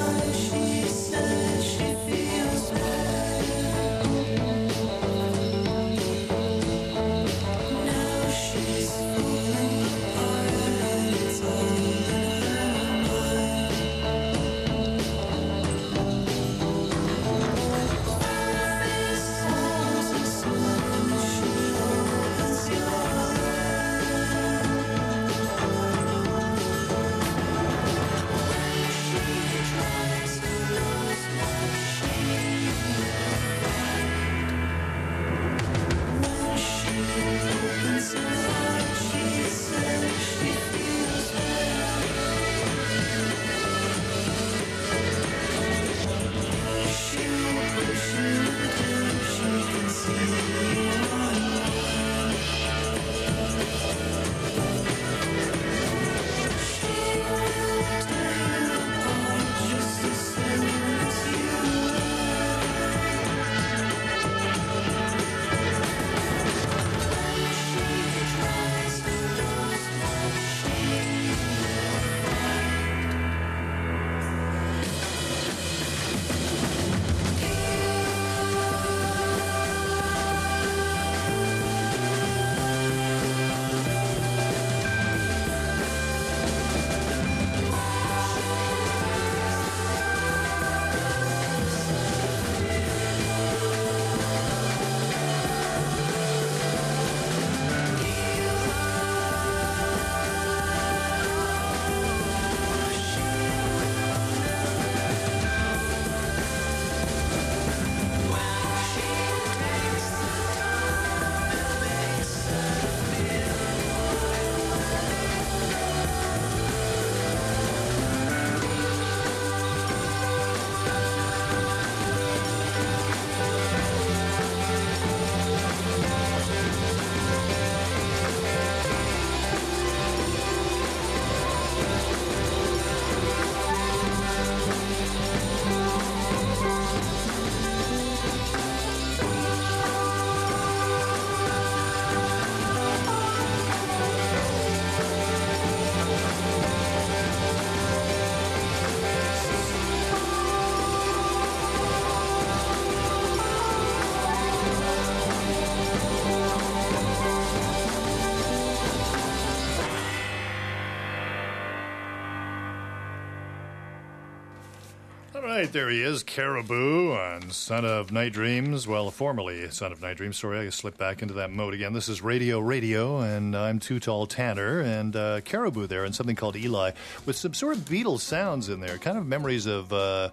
B: All right, there he is, Caribou on Son of Night Dreams. Well, formerly Son of Night Dreams. Sorry, I slipped back into that mode again. This is Radio, and I'm Too Tall Tanner, and Caribou there, and something called Eli, with some sort of Beatles sounds in there, kind of memories of...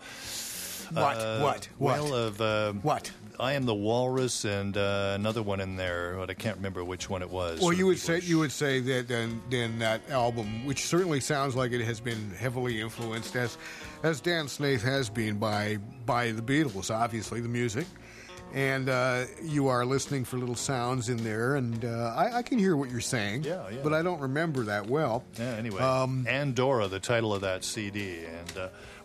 D: What?
B: I Am the Walrus, and another one in there, but I can't remember which one it was.
D: Well, you would say that then that album, which certainly sounds like it has been heavily influenced, as Dan Snaith has been by the Beatles, obviously the music, and you are listening for little sounds in there, and I can hear what you're saying, but I don't remember that well.
B: Yeah, anyway, Andorra, the title of that CD, and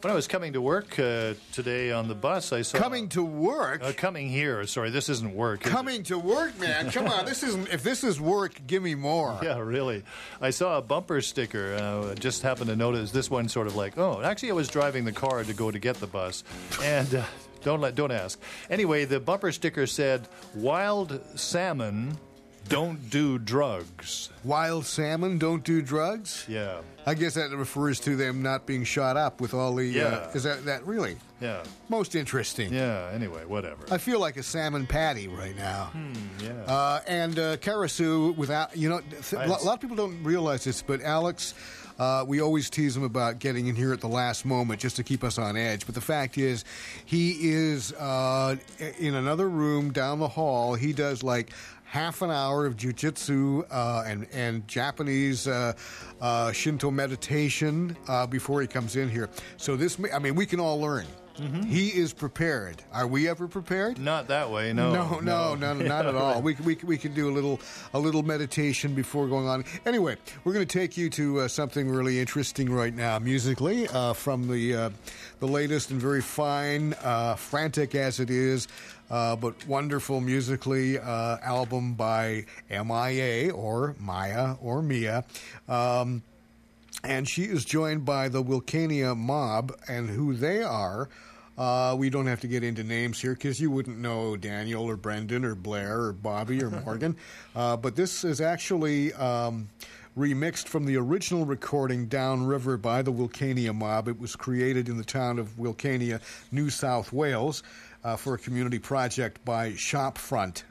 B: When I was coming to work today on the bus, I saw...
D: Coming to work?
B: Coming here. Sorry, this isn't work.
D: Coming to work, man. Come on. If this is work, give me more.
B: Yeah, really. I saw a bumper sticker. Just happened to notice this one sort of like, oh, actually I was driving the car to go to get the bus. And don't ask. Anyway, the bumper sticker said, wild salmon don't do drugs.
D: Wild salmon don't do drugs?
B: Yeah.
D: I guess that refers to them not being shot up with all the...
B: Yeah.
D: Is that really?
B: Yeah.
D: Most interesting.
B: Yeah, anyway, whatever.
D: I feel like a salmon patty right now.
B: Yeah.
D: And Karasu, without... a lot of people don't realize this, but Alex... we always tease him about getting in here at the last moment just to keep us on edge. But the fact is, he is in another room down the hall. He does like half an hour of jiu-jitsu and Japanese Shinto meditation before he comes in here. So we can all learn. Mm-hmm. He is prepared. Are we ever prepared?
B: Not that way, no.
D: No, not at all. We can do a little meditation before going on. Anyway, we're going to take you to something really interesting right now, musically, from the latest and very fine, frantic as it is, but wonderful musically album by MIA or Maya or Mia. And she is joined by the Wilcania Mob, and who they are, we don't have to get into names here because you wouldn't know Daniel or Brendan or Blair or Bobby or Morgan. But this is actually remixed from the original recording Downriver by the Wilcania Mob. It was created in the town of Wilcania, New South Wales, for a community project by Shopfront.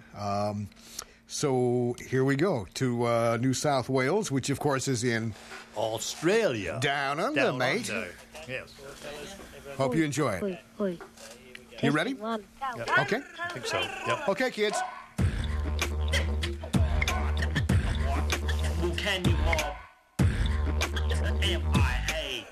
D: So here we go to New South Wales, which of course is in
B: Australia.
D: Down under, mate.
B: Yes.
D: Hope you enjoy it. You ready?
B: Yep.
D: Okay.
B: I think so. Yep.
D: Okay, kids.
F: Wilcania Mob. MIA.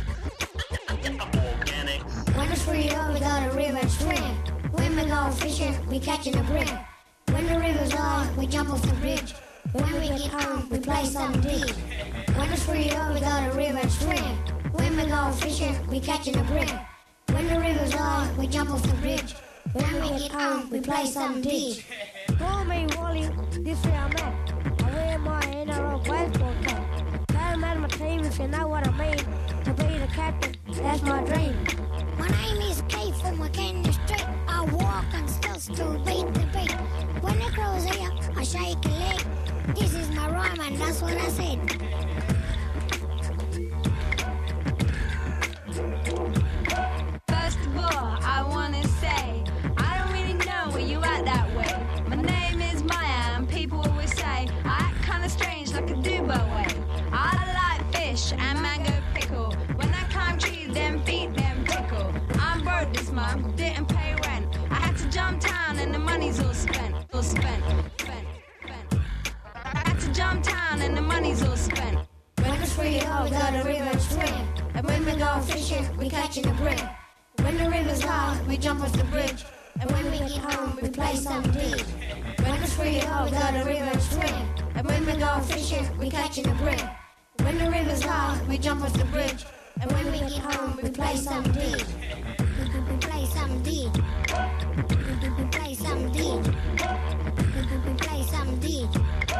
F: Organic.
G: When it's free, we got a river and stream. When we go fishing, we catching a brim. When the river's low, we jump off the bridge. When we get home, we play some deep. When it's free, we got a river and stream. When we go fishing, we catching a brim. When the river's low, we jump off the bridge. When we get home, we play some deep.
H: Call me Wally, this way I'm at. I wear my NRL baseball cap. Tell them at my team if you know what I mean. To be the captain, that's my dream.
G: My name is Kate from Wilcania Street. I walk and still beat the beat. When it grows here, I shake a leg. This is my rhyme and that's what I said.
I: First of all, I wanna say, I don't really know where you at that way. My name is Maya and people always say, I act kinda strange like a Dubo way. I like fish and mango pickle. When I climb trees, them feet, them tickle. I'm broke this month, didn't pay rent. I had to jump town and the money's all spent. I had to jump town and the money's all spent.
G: When it's free, we got a river and stream. And when we go fishing, we catching a brim. When the river's low, we jump off the bridge. And when we get home, we play some deep. When it's free, we got a river and stream. And when we go fishing, we catching a brim. When the river's low, we jump off the bridge. And when we get home, we play some deep. We play some deep. We play some deep. We play some deep.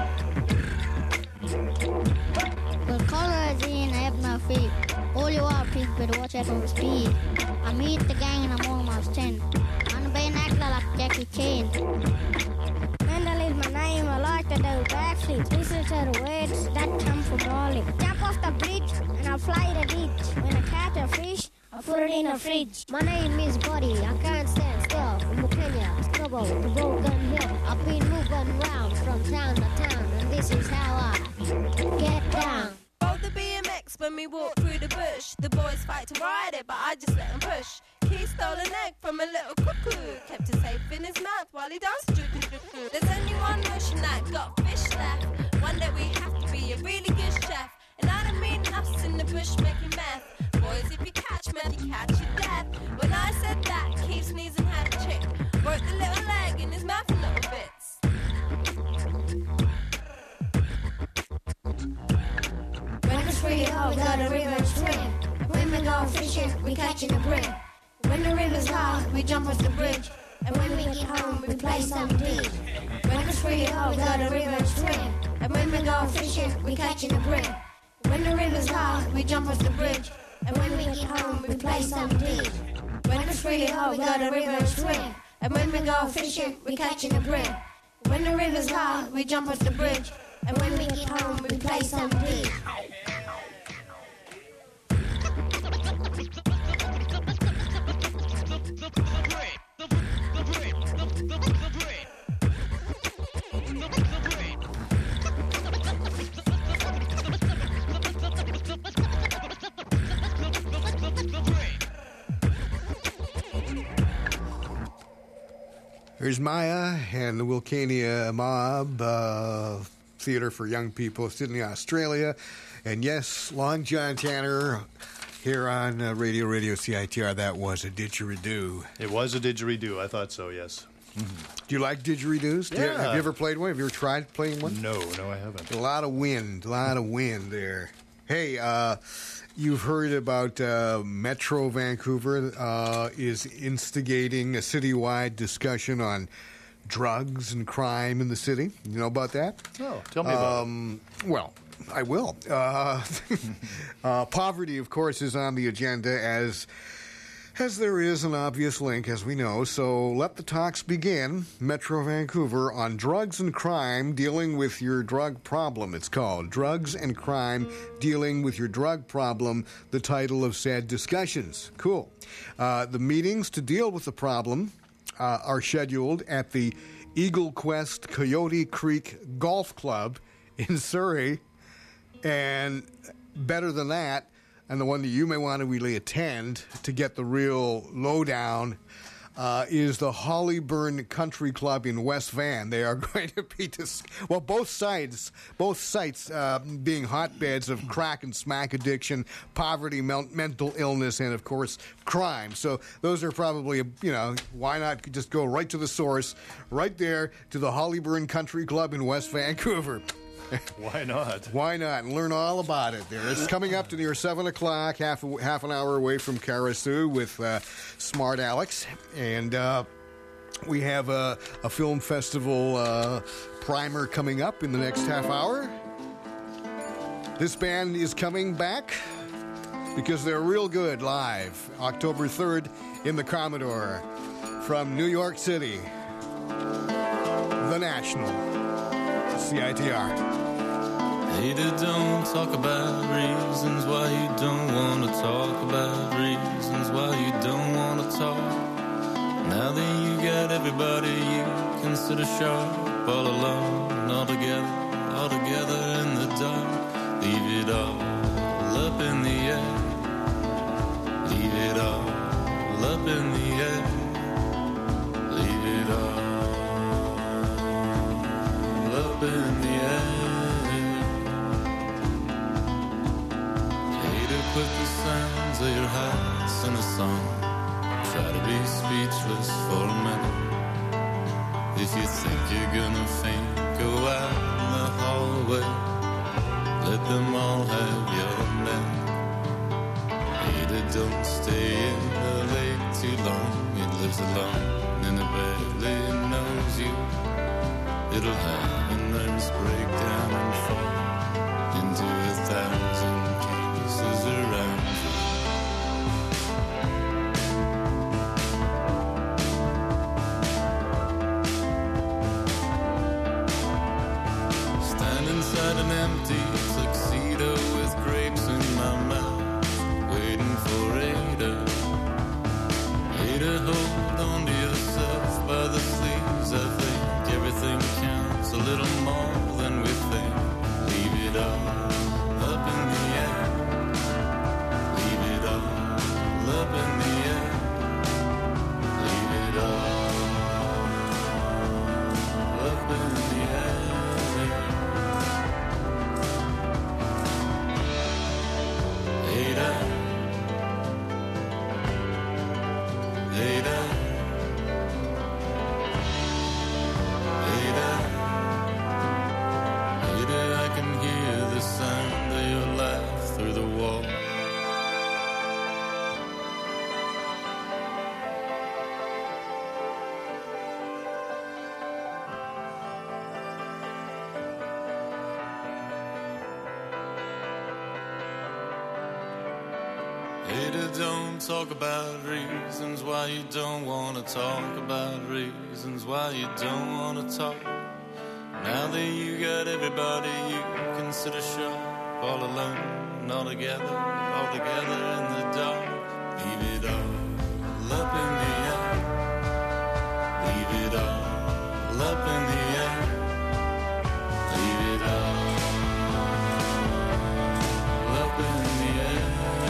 J: Well, color is in, I have no feet. All you are, please better watch out for the speed. I'm here the gang and I'm almost 10. I'm being actor like Jackie Chan.
H: Mendel is my name, I like to do backflips. Listen to the words that come from Raleigh. Jump off the bridge and I'll fly the ditch. When I catch a fish, I put it in a fridge.
J: My name is Buddy, I can't stand still. From Wilcania, Scrubble, to Broken Hill. I've been moving round from town to town, and this is how I get down.
I: Rode the BMX when we walked through the bush. The boys fight to ride it, but I just let them push. Keith stole an egg from a little cuckoo. Kept it safe in his mouth while he danced. There's only one ocean that got fish left. One day we have to be a really good chef. And I don't mean us in the bush making meth. Boys, if you catch me, you catch your death. When I said that, Keith sneezing had a chick. Broke the little leg in his mouth a little bits.
G: When it's free, we got a river and stream. When we go fishing, we catching a brig. When the river's high, we jump off the bridge. And when we get home, we play some dig. When it's free, we go to the river and swim. And when we go fishing, we catching a brig. When the river's high, we jump off the bridge. And when we get home, we play some dig. When it's free, we go to the river and swim. And when we go fishing, we catching a brig. When the river's high, we jump off the bridge. And when we get home, we play some dig.
D: Here's Maya and the Wilcania Mob Theatre for Young People, Sydney, Australia. And yes, Long John Tanner here on Radio CITR. That was a didgeridoo.
B: It was a didgeridoo. I thoo so, yes.
D: Mm-hmm. Do you like didgeridoos?
B: Yeah.
D: Have you ever played one? Have you ever tried playing one?
B: No, I haven't.
D: A lot of wind there. Hey, you've heard about Metro Vancouver is instigating a citywide discussion on drugs and crime in the city. You know about that?
B: Oh, tell me about it.
D: Well, I will. Poverty, of course, is on the agenda as there is an obvious link, as we know. So let the talks begin. Metro Vancouver on drugs and crime, dealing with your drug problem. It's called Drugs and Crime, Dealing with Your Drug Problem, the title of said discussions. Cool. The meetings to deal with the problem are scheduled at the Eagle Quest Coyote Creek Golf Club in Surrey. And better than that, and the one that you may want to really attend to get the real lowdown, is the Hollyburn Country Club in West Van. They are going to be, both sites being hotbeds of crack and smack addiction, poverty, mental illness, and, of course, crime. So those are probably, why not just go right to the source, right there to the Hollyburn Country Club in West Vancouver.
B: Why not?
D: Why not? And learn all about it there. It's coming up to near 7 o'clock, half an hour away from Karasu with Smart Alex. And we have a film festival primer coming up in the next half hour. This band is coming back because they're real good live. October 3rd in the Commodore from New York City. The National. CITR.
E: Hater, don't talk about reasons why you don't want to talk about reasons why you don't want to talk. Now that you got everybody you consider sharp, all alone, all together in the dark. Leave it all up in the air. Leave it all up in the air. Leave it all up in the air. Put the sounds of your hearts in a song. Try to be speechless for a minute. If you think you're gonna faint, go out in the hallway. Let them all have your neck. Hater, don't stay in the lake too long. It lives alone and it barely knows you. It'll have a nervous breakdown and fall into 1,000 pieces around you. Stand inside an empty tuxedo with grapes in my mouth, waiting for Ada. Ada, hold on to yourself by the sleeves. I think everything counts a little more than we think. Leave it all up in the air.
F: don't talk about reasons why you don't want to talk about reasons why you don't want to talk. Now that you got everybody you consider sharp, all alone, all together in the dark. Leave it all up in the air. Leave it all up in the air. Leave it all up in the air.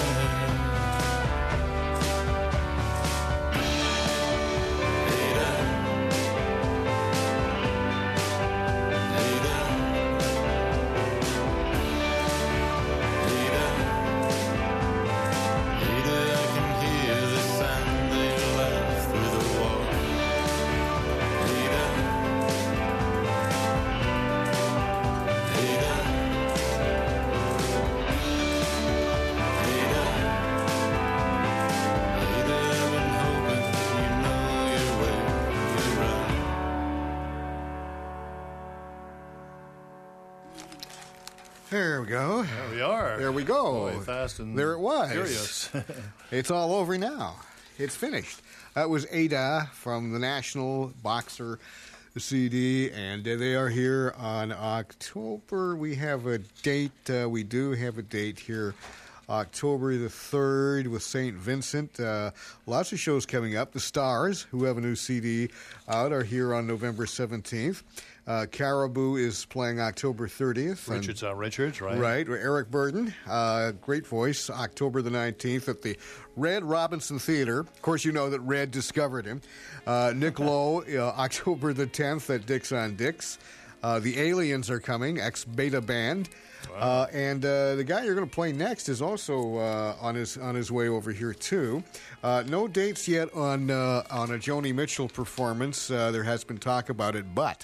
D: There we go.
B: There we are.
D: There we go.
B: Boy, fast and
D: there it was.
B: furious.
D: It's all over now. It's finished. That was Ada from the National Boxer CD, and they are here on October. We have a date. We do have a date here. October the 3rd with St. Vincent. Lots of shows coming up. The Stars, who have a new CD out, are here on November 17th. Caribou is playing October 30th.
B: Richards on Richards, right?
D: Right. Eric Burden, great voice, October the 19th at the Red Robinson Theater. Of course, you know that Red discovered him. Nick Lowe, October the 10th at Dick's on Dick's. The Aliens are coming, ex-Beta Band. Wow. And the guy you're going to play next is also on his way over here, too. No dates yet on a Joni Mitchell performance. There has been talk about it, but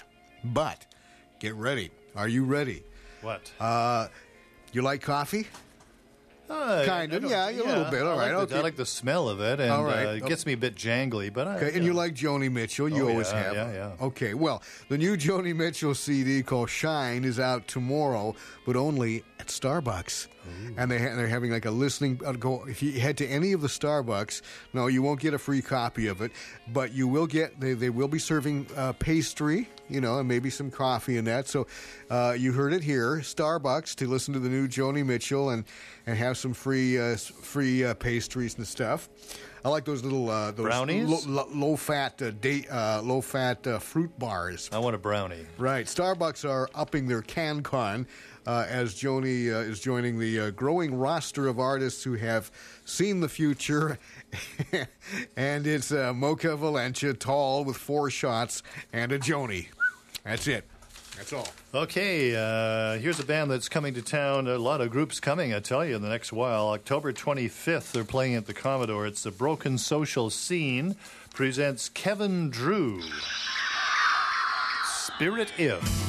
D: get ready. Are you ready?
B: What?
D: You like coffee? Kind of, yeah, a little bit. All right,
B: I like the smell of it, and
D: all right.
B: It gets me a bit jangly. But
D: and you like Joni Mitchell? You always have.
B: Yeah.
D: Okay, well, the new Joni Mitchell CD called Shine is out tomorrow, but only at Starbucks. Ooh. And they're having like a listening. If you head to any of the Starbucks, no, you won't get a free copy of it, but you will get. They will be serving pastry, and maybe some coffee in that. So you heard it here, Starbucks, to listen to the new Joni Mitchell and have some free pastries and stuff. I like those little
B: brownies,
D: low fat fruit bars.
B: I want a brownie.
D: Right. Starbucks are upping their CanCon as Joni is joining the growing roster of artists who have seen the future, and it's Mocha Valencia, tall with 4 shots, and a Joni. That's it. That's all.
B: Okay, here's a band that's coming to town. A lot of groups coming, I tell you, in the next while. October 25th, they're playing at the Commodore. It's the Broken Social Scene. Presents Kevin Drew. Spirit If.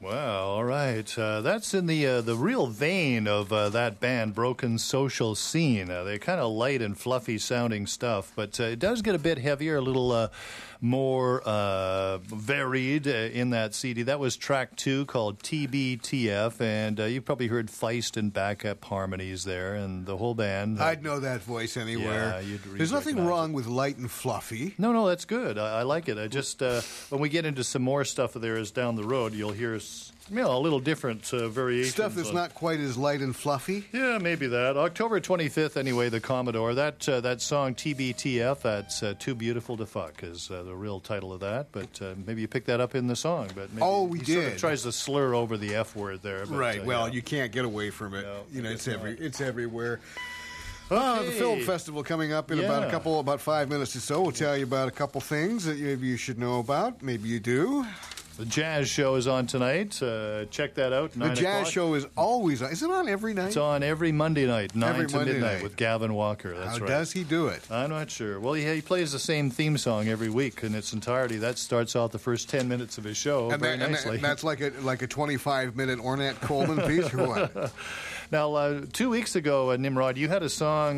B: Well, all right. That's in the real vein of that band, Broken Social Scene. They're kind of light and fluffy sounding stuff, but it does get a bit heavier, a little more varied in that CD. That was track 2 called TBTF, and you've probably heard Feist and backup harmonies there, and the whole band.
D: I'd know that voice anywhere.
B: Yeah,
D: There's nothing wrong with light and fluffy.
B: No, that's good. I like it. I just when we get into some more stuff there is down the road, you'll hear a little different variations.
D: Stuff that's not quite as light and fluffy?
B: Yeah, maybe that. October 25th, anyway, the Commodore. That song, TBTF, that's Too Beautiful to Fuck, is the real title of that. But maybe you picked that up in the song. But maybe
D: we
B: he
D: did.
B: Sort of tries to slur over the F word there. But,
D: right. Well,
B: yeah.
D: you can't get away from it.
B: No,
D: it's everywhere.
B: Okay.
D: The film festival coming up in about 5 minutes or so. We'll tell you about a couple things that maybe you should know about. Maybe you do.
B: The jazz show is on tonight. Check that out. 9
D: The jazz
B: o'clock.
D: show is always on. Is it on every night?
B: It's on every Monday night, 9
D: Every
B: to
D: Monday
B: midnight
D: night.
B: with Gavin Walker. That's
D: How
B: right.
D: does he do it?
B: I'm not sure. Well, he plays the same theme song every week in its entirety. That starts out the first 10 minutes of his show very nicely.
D: And that's like a 25-minute Ornette Coleman piece or what?
B: Now, 2 weeks ago, Nimrod, you had a song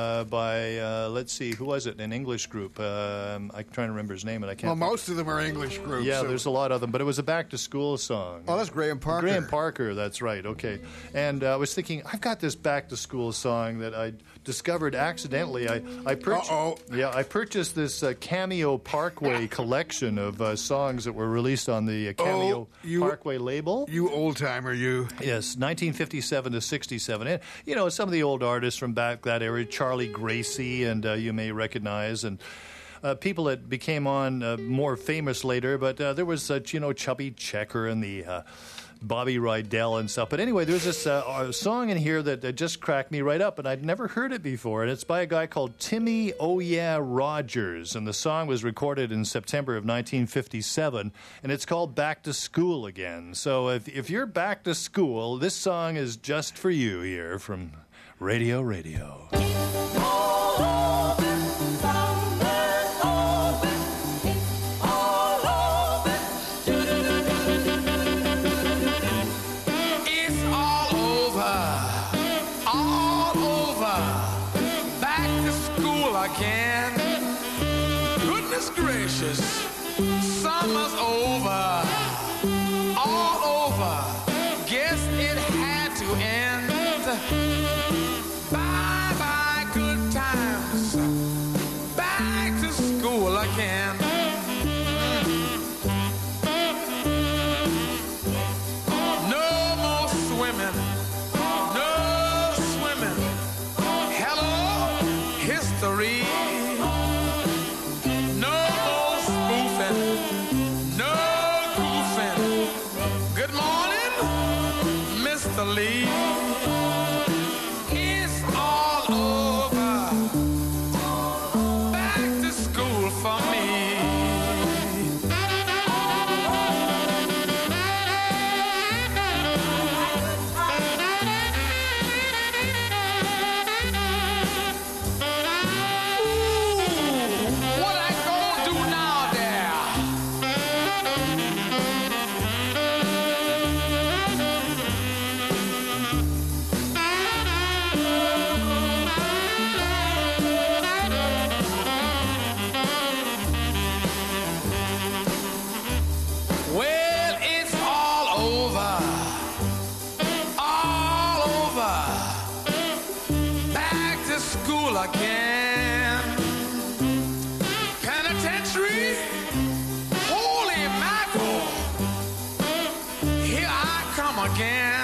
B: by, let's see, who was it? An English group. I'm trying to remember his name, and I can't.
D: Well, most of them are English groups.
B: Yeah,
D: so.
B: there's a lot of them, but it was a back-to-school song.
D: Oh, that's Graham Parker.
B: Graham Parker, that's right, okay. And I was thinking, I've got this back-to-school song that I discovered accidentally. I purchased this Cameo Parkway collection of songs that were released on the Cameo Parkway label.
D: You old-timer, you.
B: Yes, 1957 to 67. And, some of the old artists from back that era, Charlie Gracie, and you may recognize, and people that became on more famous later, but there was, Chubby Checker and the Bobby Rydell and stuff. But anyway, there's this song in here that just cracked me right up, and I'd never heard it before, and it's by a guy called Timmy Oh Yeah Rogers, and the song was recorded in September of 1957, and it's called Back to School Again. So if you're back to school, this song is just for you here from Radio.
K: Goodness gracious, summer's over, all over. Guess it had to end. Bye bye, good times. Back to school again. No more swimming. No swimming. Hello, history. Lee. It's all over. Back to school for me. Ooh, what I gonna do now there? Again, penitentiary, holy mackerel, here I come again.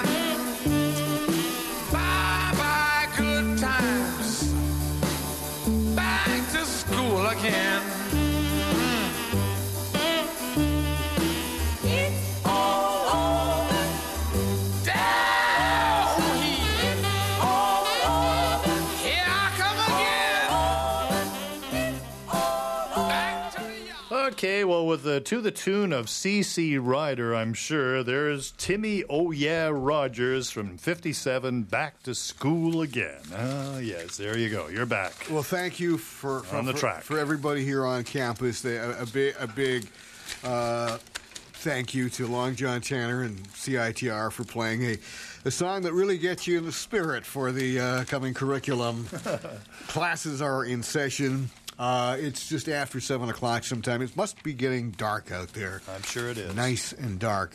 K: Bye bye, good times, back to school again. It's all over, down here, all over. Here I come again.
B: Okay, well, with to the tune of C.C. Ryder, I'm sure, there's Timmy Oh Yeah Rogers from 57, Back to School Again. Yes, there you go. You're back.
D: Well, thank you on
B: the track.
D: For everybody here on campus. A big thank you to Long John Tanner and CITR for playing a song that really gets you in the spirit for the coming curriculum. Classes are in session. It's just after 7 o'clock sometime. It must be getting dark out there.
B: I'm sure it is.
D: Nice and dark.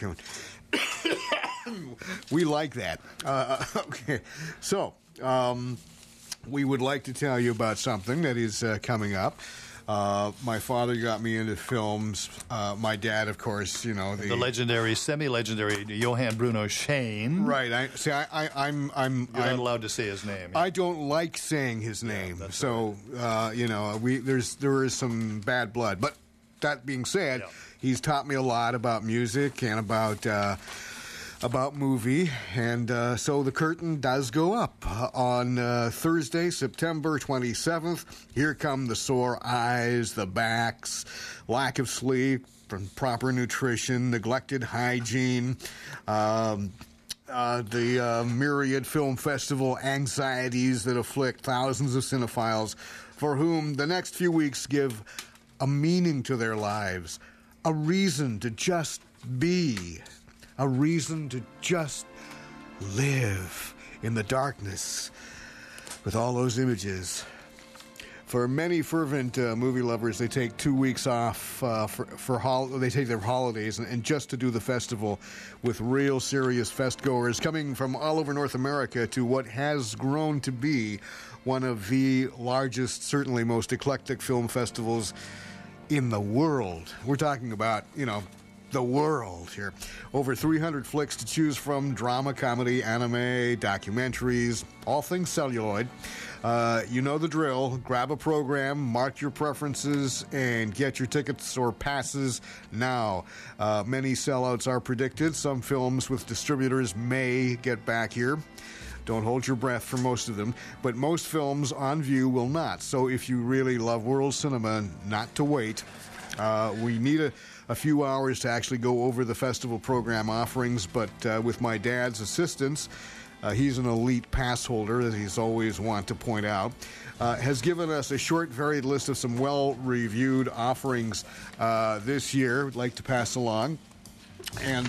D: We like that. Okay. So, we would like to tell you about something that is coming up. My father got me into films. My dad, of course, the
B: legendary, semi-legendary Johann Bruno Shane.
D: Right. I'm
B: You're not allowed to say his name.
D: I don't like saying his name.
B: Yeah,
D: so, right. There is some bad blood. But that being said, he's taught me a lot about music and about movie, and so the curtain does go up on Thursday, September 27th. Here come the sore eyes, the backs, lack of sleep, improper nutrition, neglected hygiene, the myriad film festival anxieties that afflict thousands of cinephiles for whom the next few weeks give a meaning to their lives, a reason to just be. A reason to just live in the darkness with all those images. For many fervent movie lovers, they take 2 weeks off they take their holidays and just to do the festival with real serious festgoers coming from all over North America to what has grown to be one of the largest, certainly most eclectic film festivals in the world. We're talking about, the world here. Over 300 flicks to choose from: drama, comedy, anime, documentaries, all things celluloid. You know the drill. Grab a program, mark your preferences, and get your tickets or passes now. Many sellouts are predicted. Some films with distributors may get back here. Don't hold your breath for most of them, but most films on view will not. So if you really love world cinema, not to wait. We need a few hours to actually go over the festival program offerings, but with my dad's assistance, he's an elite pass holder, as he's always want to point out, has given us a short, varied list of some well-reviewed offerings this year we'd like to pass along. And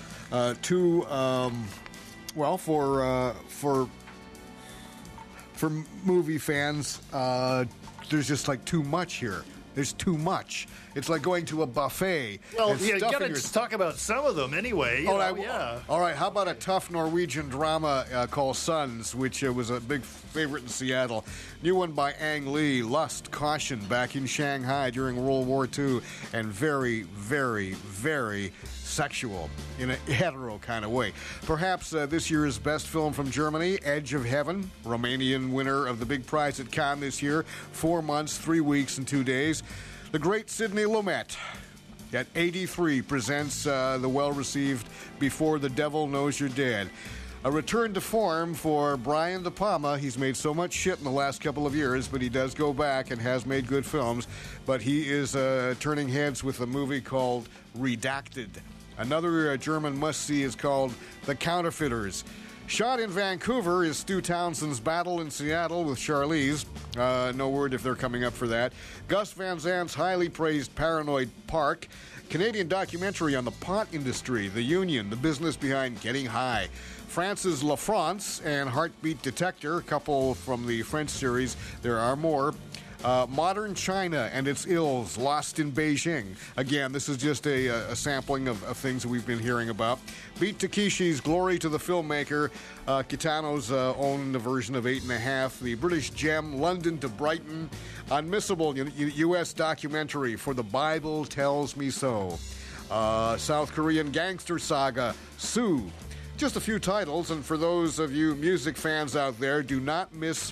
D: for movie fans, there's just like too much here. There's too much. It's like going to a buffet.
B: Well, you got to talk about some of them anyway.
D: All right. How about a tough Norwegian drama called Sons, which was a big favorite in Seattle. New one by Ang Lee, Lust, Caution, back in Shanghai during World War II, and very, very, very sexual in a hetero kind of way. Perhaps this year's best film from Germany, Edge of Heaven, Romanian winner of the big prize at Cannes this year, 4 months, 3 weeks, and 2 days. The great Sidney Lumet at 83 presents the well-received Before the Devil Knows You're Dead. A return to form for Brian De Palma. He's made so much shit in the last couple of years, but he does go back and has made good films. But he is turning heads with a movie called Redacted. Another German must-see is called The Counterfeiters. Shot in Vancouver is Stu Townsend's Battle in Seattle with Charlize. No word if they're coming up for that. Gus Van Zant's highly praised Paranoid Park. Canadian documentary on the pot industry, the union, the business behind getting high. France's La France and Heartbeat Detector, a couple from the French series. There are more. Modern China and its ills, Lost in Beijing. Again, this is just a sampling of things that we've been hearing about. Beat Takeshi's Glory to the Filmmaker, Kitano's own version of 8.5. The British gem, London to Brighton. Unmissable U.S. documentary, For the Bible Tells Me So. South Korean gangster saga, Sue. Just a few titles, and for those of you music fans out there, do not miss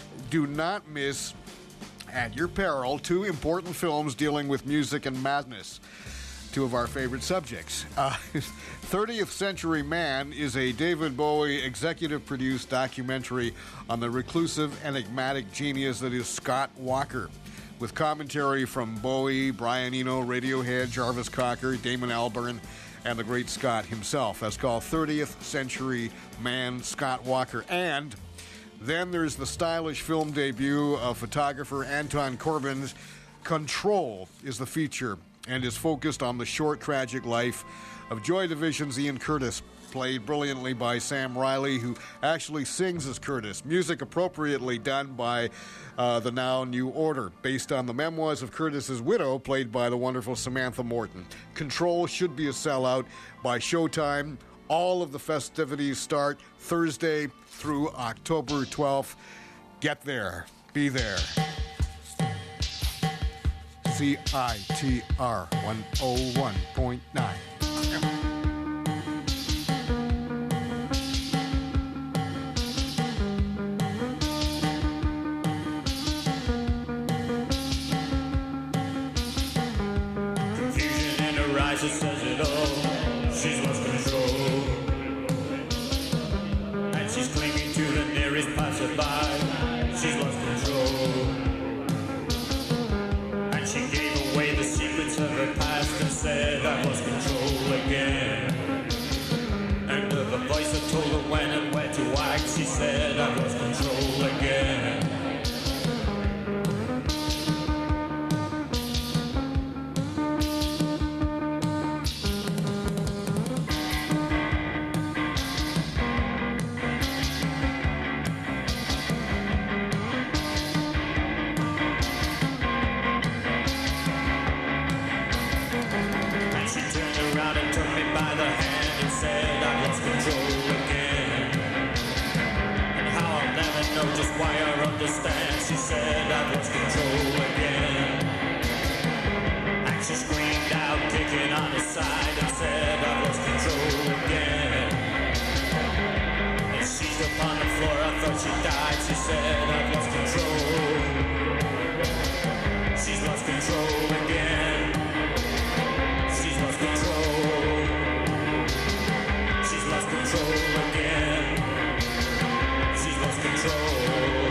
D: at your peril, 2 important films dealing with music and madness. 2 of our favorite subjects. 30th Century Man is a David Bowie executive-produced documentary on the reclusive, enigmatic genius that is Scott Walker, with commentary from Bowie, Brian Eno, Radiohead, Jarvis Cocker, Damon Albarn, and the great Scott himself. That's called 30th Century Man, Scott Walker. And then there's the stylish film debut of photographer Anton Corbin's Control is the feature. and is focused on the short, tragic life of Joy Division's Ian Curtis, played brilliantly by Sam Riley, who actually sings as Curtis. Music appropriately done by the Now New Order, based on the memoirs of Curtis's widow, played by the wonderful Samantha Morton. Control should be a sellout by Showtime. All of the festivities start Thursday through October 12th. Get there. Be there. CITR 101.9.
L: Confusion in her eyes, it says it all. She's lost control, and she's clinging to the nearest passerby. She's lost control, and she gave away the secrets of her past and said, I've lost control again. And of a voice that told her when and where to act, she said, I've lost control again. She said, I've lost control again. And she screamed out, kicking on his side, and said, I've lost control again. And she's upon the floor, I thought she died. She said, I've lost control. She's lost control again. She's lost control. She's lost control again. She's lost control.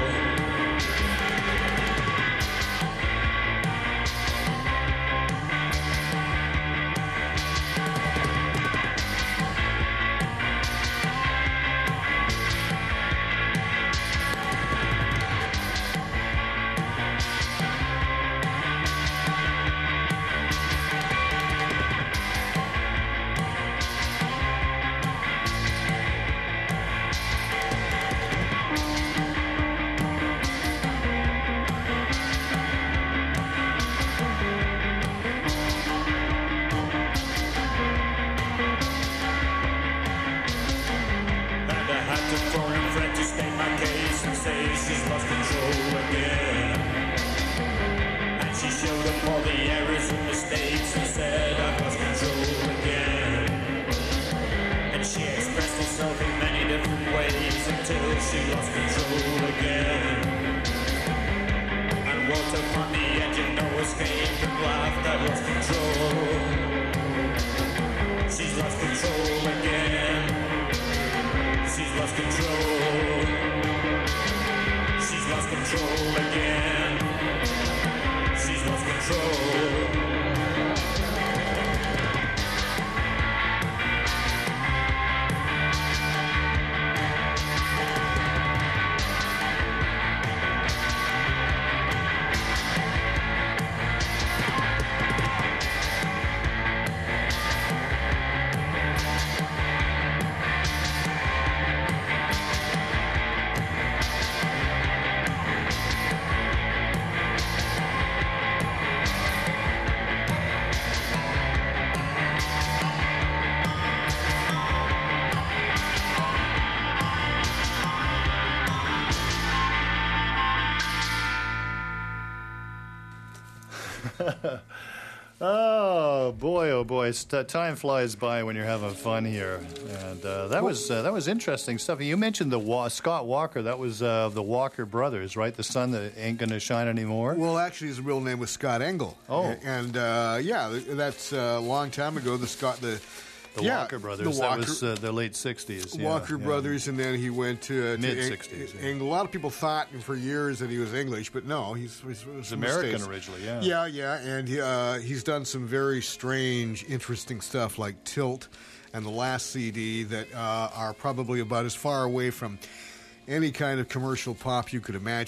B: Oh boy! Time flies by when you're having fun here, and that was interesting stuff. You mentioned the Scott Walker. That was the Walker brothers, right? The sun that ain't going to shine anymore.
D: Well, actually, his real name was Scott Engel.
B: Oh,
D: and yeah, that's a long time ago. The
B: Walker brothers. That was the late '60s.
D: Walker brothers, and then he went to
B: mid-'60s.
D: And a lot of people thought for years that he was English, but no, he's
B: American originally.
D: Yeah, and he's done some very strange, interesting stuff like Tilt and the last CD that are probably about as far away from any kind of commercial pop you could imagine.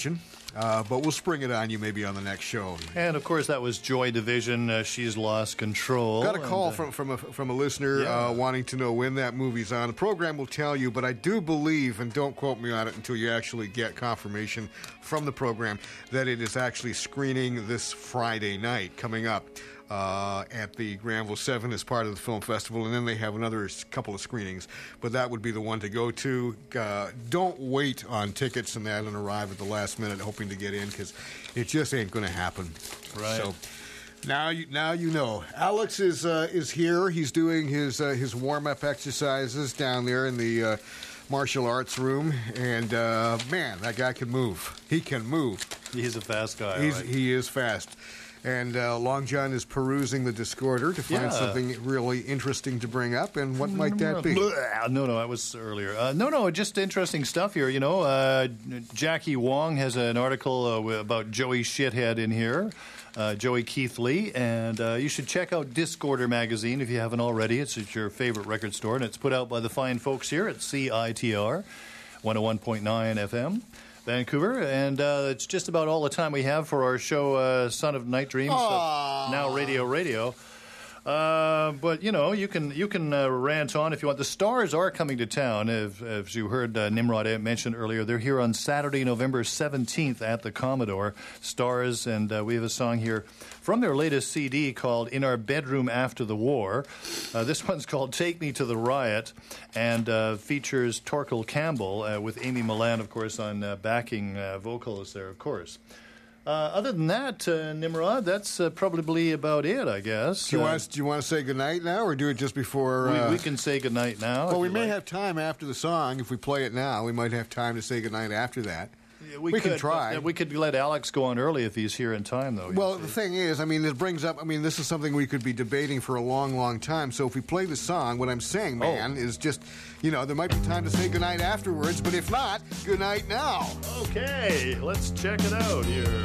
D: But we'll spring it on you maybe on the next show.
B: And, of course, that was Joy Division, She's Lost Control.
D: Got a call from a listener wanting to know when that movie's on. The program will tell you, but I do believe, and don't quote me on it until you actually get confirmation from the program, that it is actually screening this Friday night coming up at the Granville 7 as part of the film festival, and then they have another couple of screenings, but that would be the one to go to. Don't wait on tickets and that and arrive at the last minute hoping to get in, because it just ain't going to happen.
B: Right.
D: So now you know. Alex is here. He's doing his warm-up exercises down there in the martial arts room, and man, that guy can move. He can move.
B: He's a fast guy.
D: He is fast. And Long John is perusing the Discorder to find something really interesting to bring up. And what might that be?
B: No, that was earlier. No, just interesting stuff here. You know, Jackie Wong has an article about Joey Shithead in here, Joey Keith Lee. And you should check out Discorder magazine if you haven't already. It's at your favorite record store. And it's put out by the fine folks here at CITR 101.9 FM. Vancouver, and it's just about all the time we have for our show, Son of Night Dreams, now Radio. But you know, you can rant on if you want. The Stars are coming to town, as you heard Nimrod mention earlier. They're here on Saturday, November 17th at the Commodore. Stars, and we have a song here from their latest CD called "In Our Bedroom After the War." This one's called "Take Me to the Riot," and features Torkel Campbell with Amy Milan, of course, on backing vocals there, of course. Other than that, Nimrod, that's probably about it, I guess.
D: Do you want to say goodnight now, or do it just before?
B: We can say goodnight now.
D: Well, we may have time after the song. If we play it now, we might have time to say goodnight after that. We can try.
B: We could let Alex go on early if he's here in time, though.
D: Well, the thing is, I mean, it brings up, this is something we could be debating for a long, long time. So if we play the song, what I'm saying, man, is just, there might be time to say goodnight afterwards, but if not, goodnight now.
B: Okay, let's check it out here.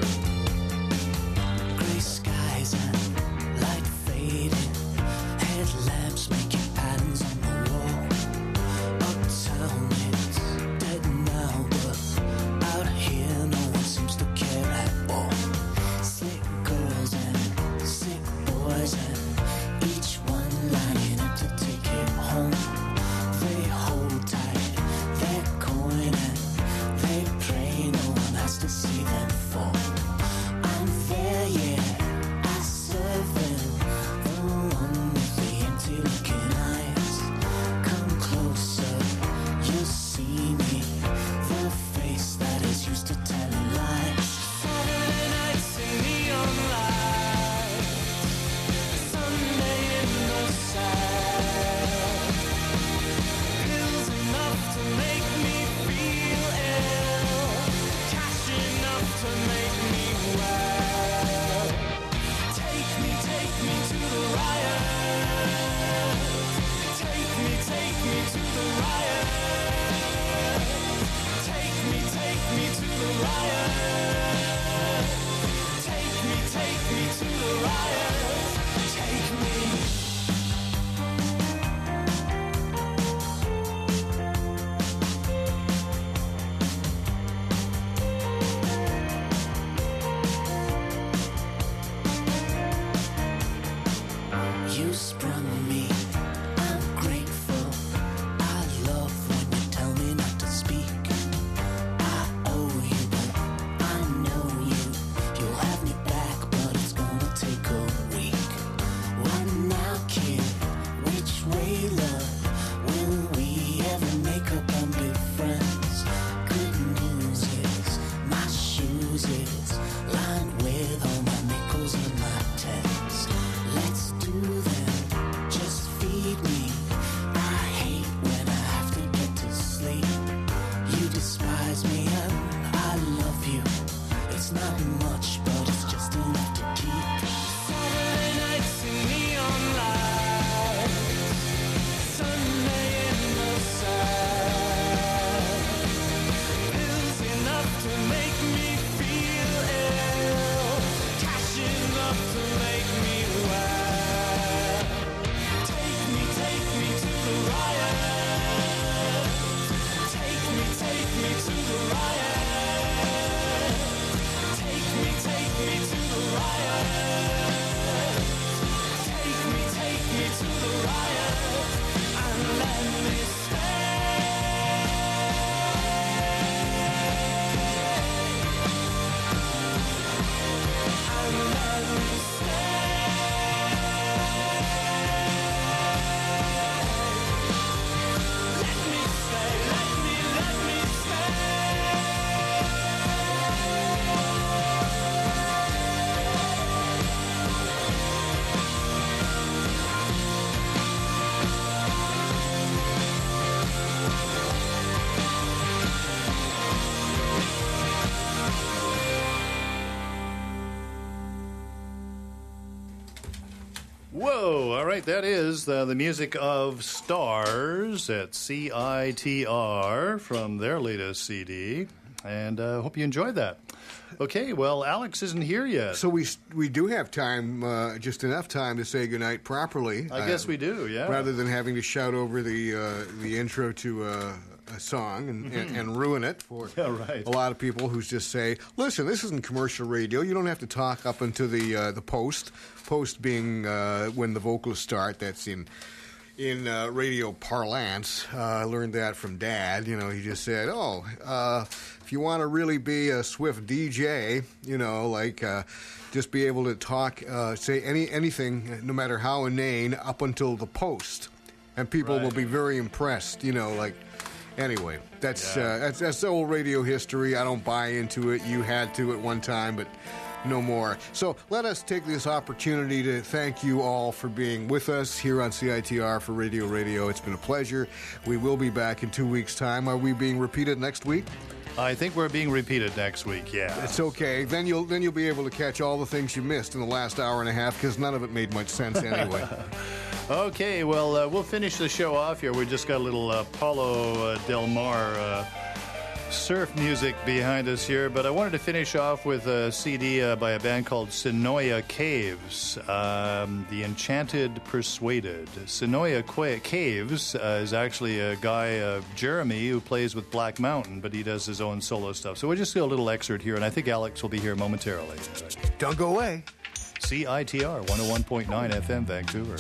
E: Gray skies and light fading, headlamps making patterns on the wall. Uptown it's dead now, but out here no one seems to care at all. Slick girls and sick boys, and each one lining up to take it home. They hold tight their coin and they pray no one has to see them fall.
B: right, that is the music of Stars at CITR from their latest CD, and hope you enjoyed that. Okay, well, Alex isn't here yet.
D: So we do have time, just enough time to say goodnight properly.
B: I guess we do, yeah.
D: Rather than having to shout over the intro to a song and ruin it for a lot of people who just say, listen, this isn't commercial radio. You don't have to talk up until the post. Post being when the vocalists start. That's in radio parlance. I learned that from Dad. You know, he just said, if you want to really be a swift DJ, you know, like just be able to talk, say anything, no matter how inane, up until the post. And people will be very impressed, you know, like, anyway, that's the old radio history. I don't buy into it. You had to at one time, but no more. So let us take this opportunity to thank you all for being with us here on CITR for Radio Radio. It's been a pleasure. We will be back in 2 weeks' time. Are we being repeated next week?
B: I think we're being repeated next week, yeah.
D: It's okay. Then you'll be able to catch all the things you missed in the last hour and a half, because none of it made much sense anyway.
B: Okay, well, we'll finish the show off here. We just got a little Paulo Del Mar surf music behind us here, but I wanted to finish off with a CD by a band called Sinoia Caves, The Enchanted Persuaded. Sinoia Caves is actually a guy, Jeremy, who plays with Black Mountain, but he does his own solo stuff. So we'll just do a little excerpt here, and I think Alex will be here momentarily.
D: Don't go away.
B: CITR 101.9 FM, Vancouver.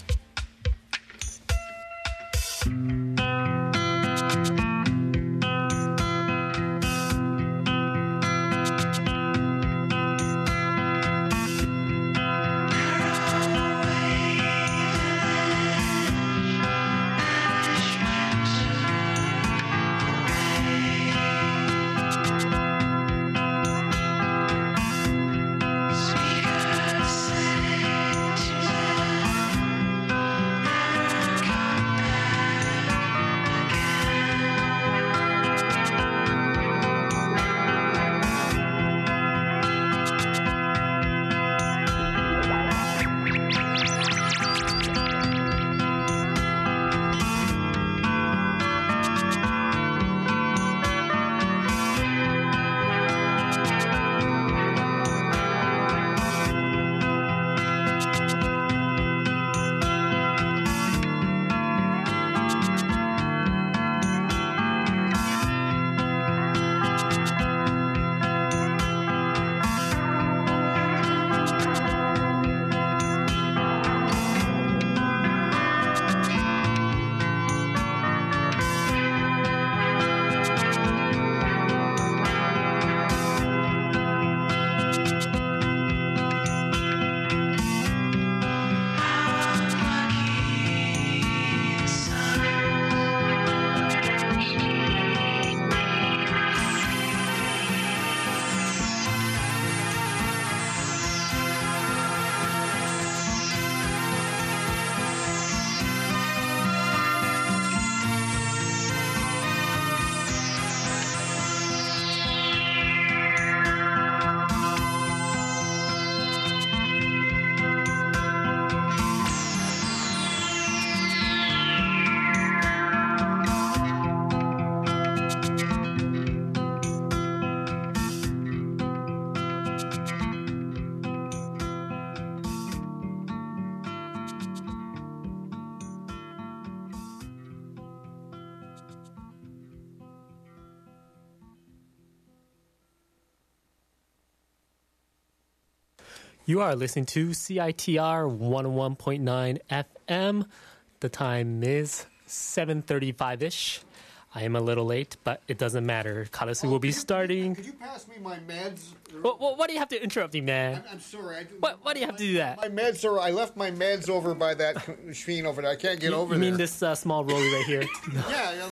M: You are listening to CITR 101.9 FM. The time is 7:35-ish. I am a little late, but it doesn't matter. Kalasu will be starting.
D: Could you pass me my meds?
M: Why do you have to interrupt me, man?
D: I'm sorry.
M: Why do you have to do that?
D: My meds are. I left my meds over by that machine over there. I can't get over there.
M: You mean this small rolly right here?
D: Yeah.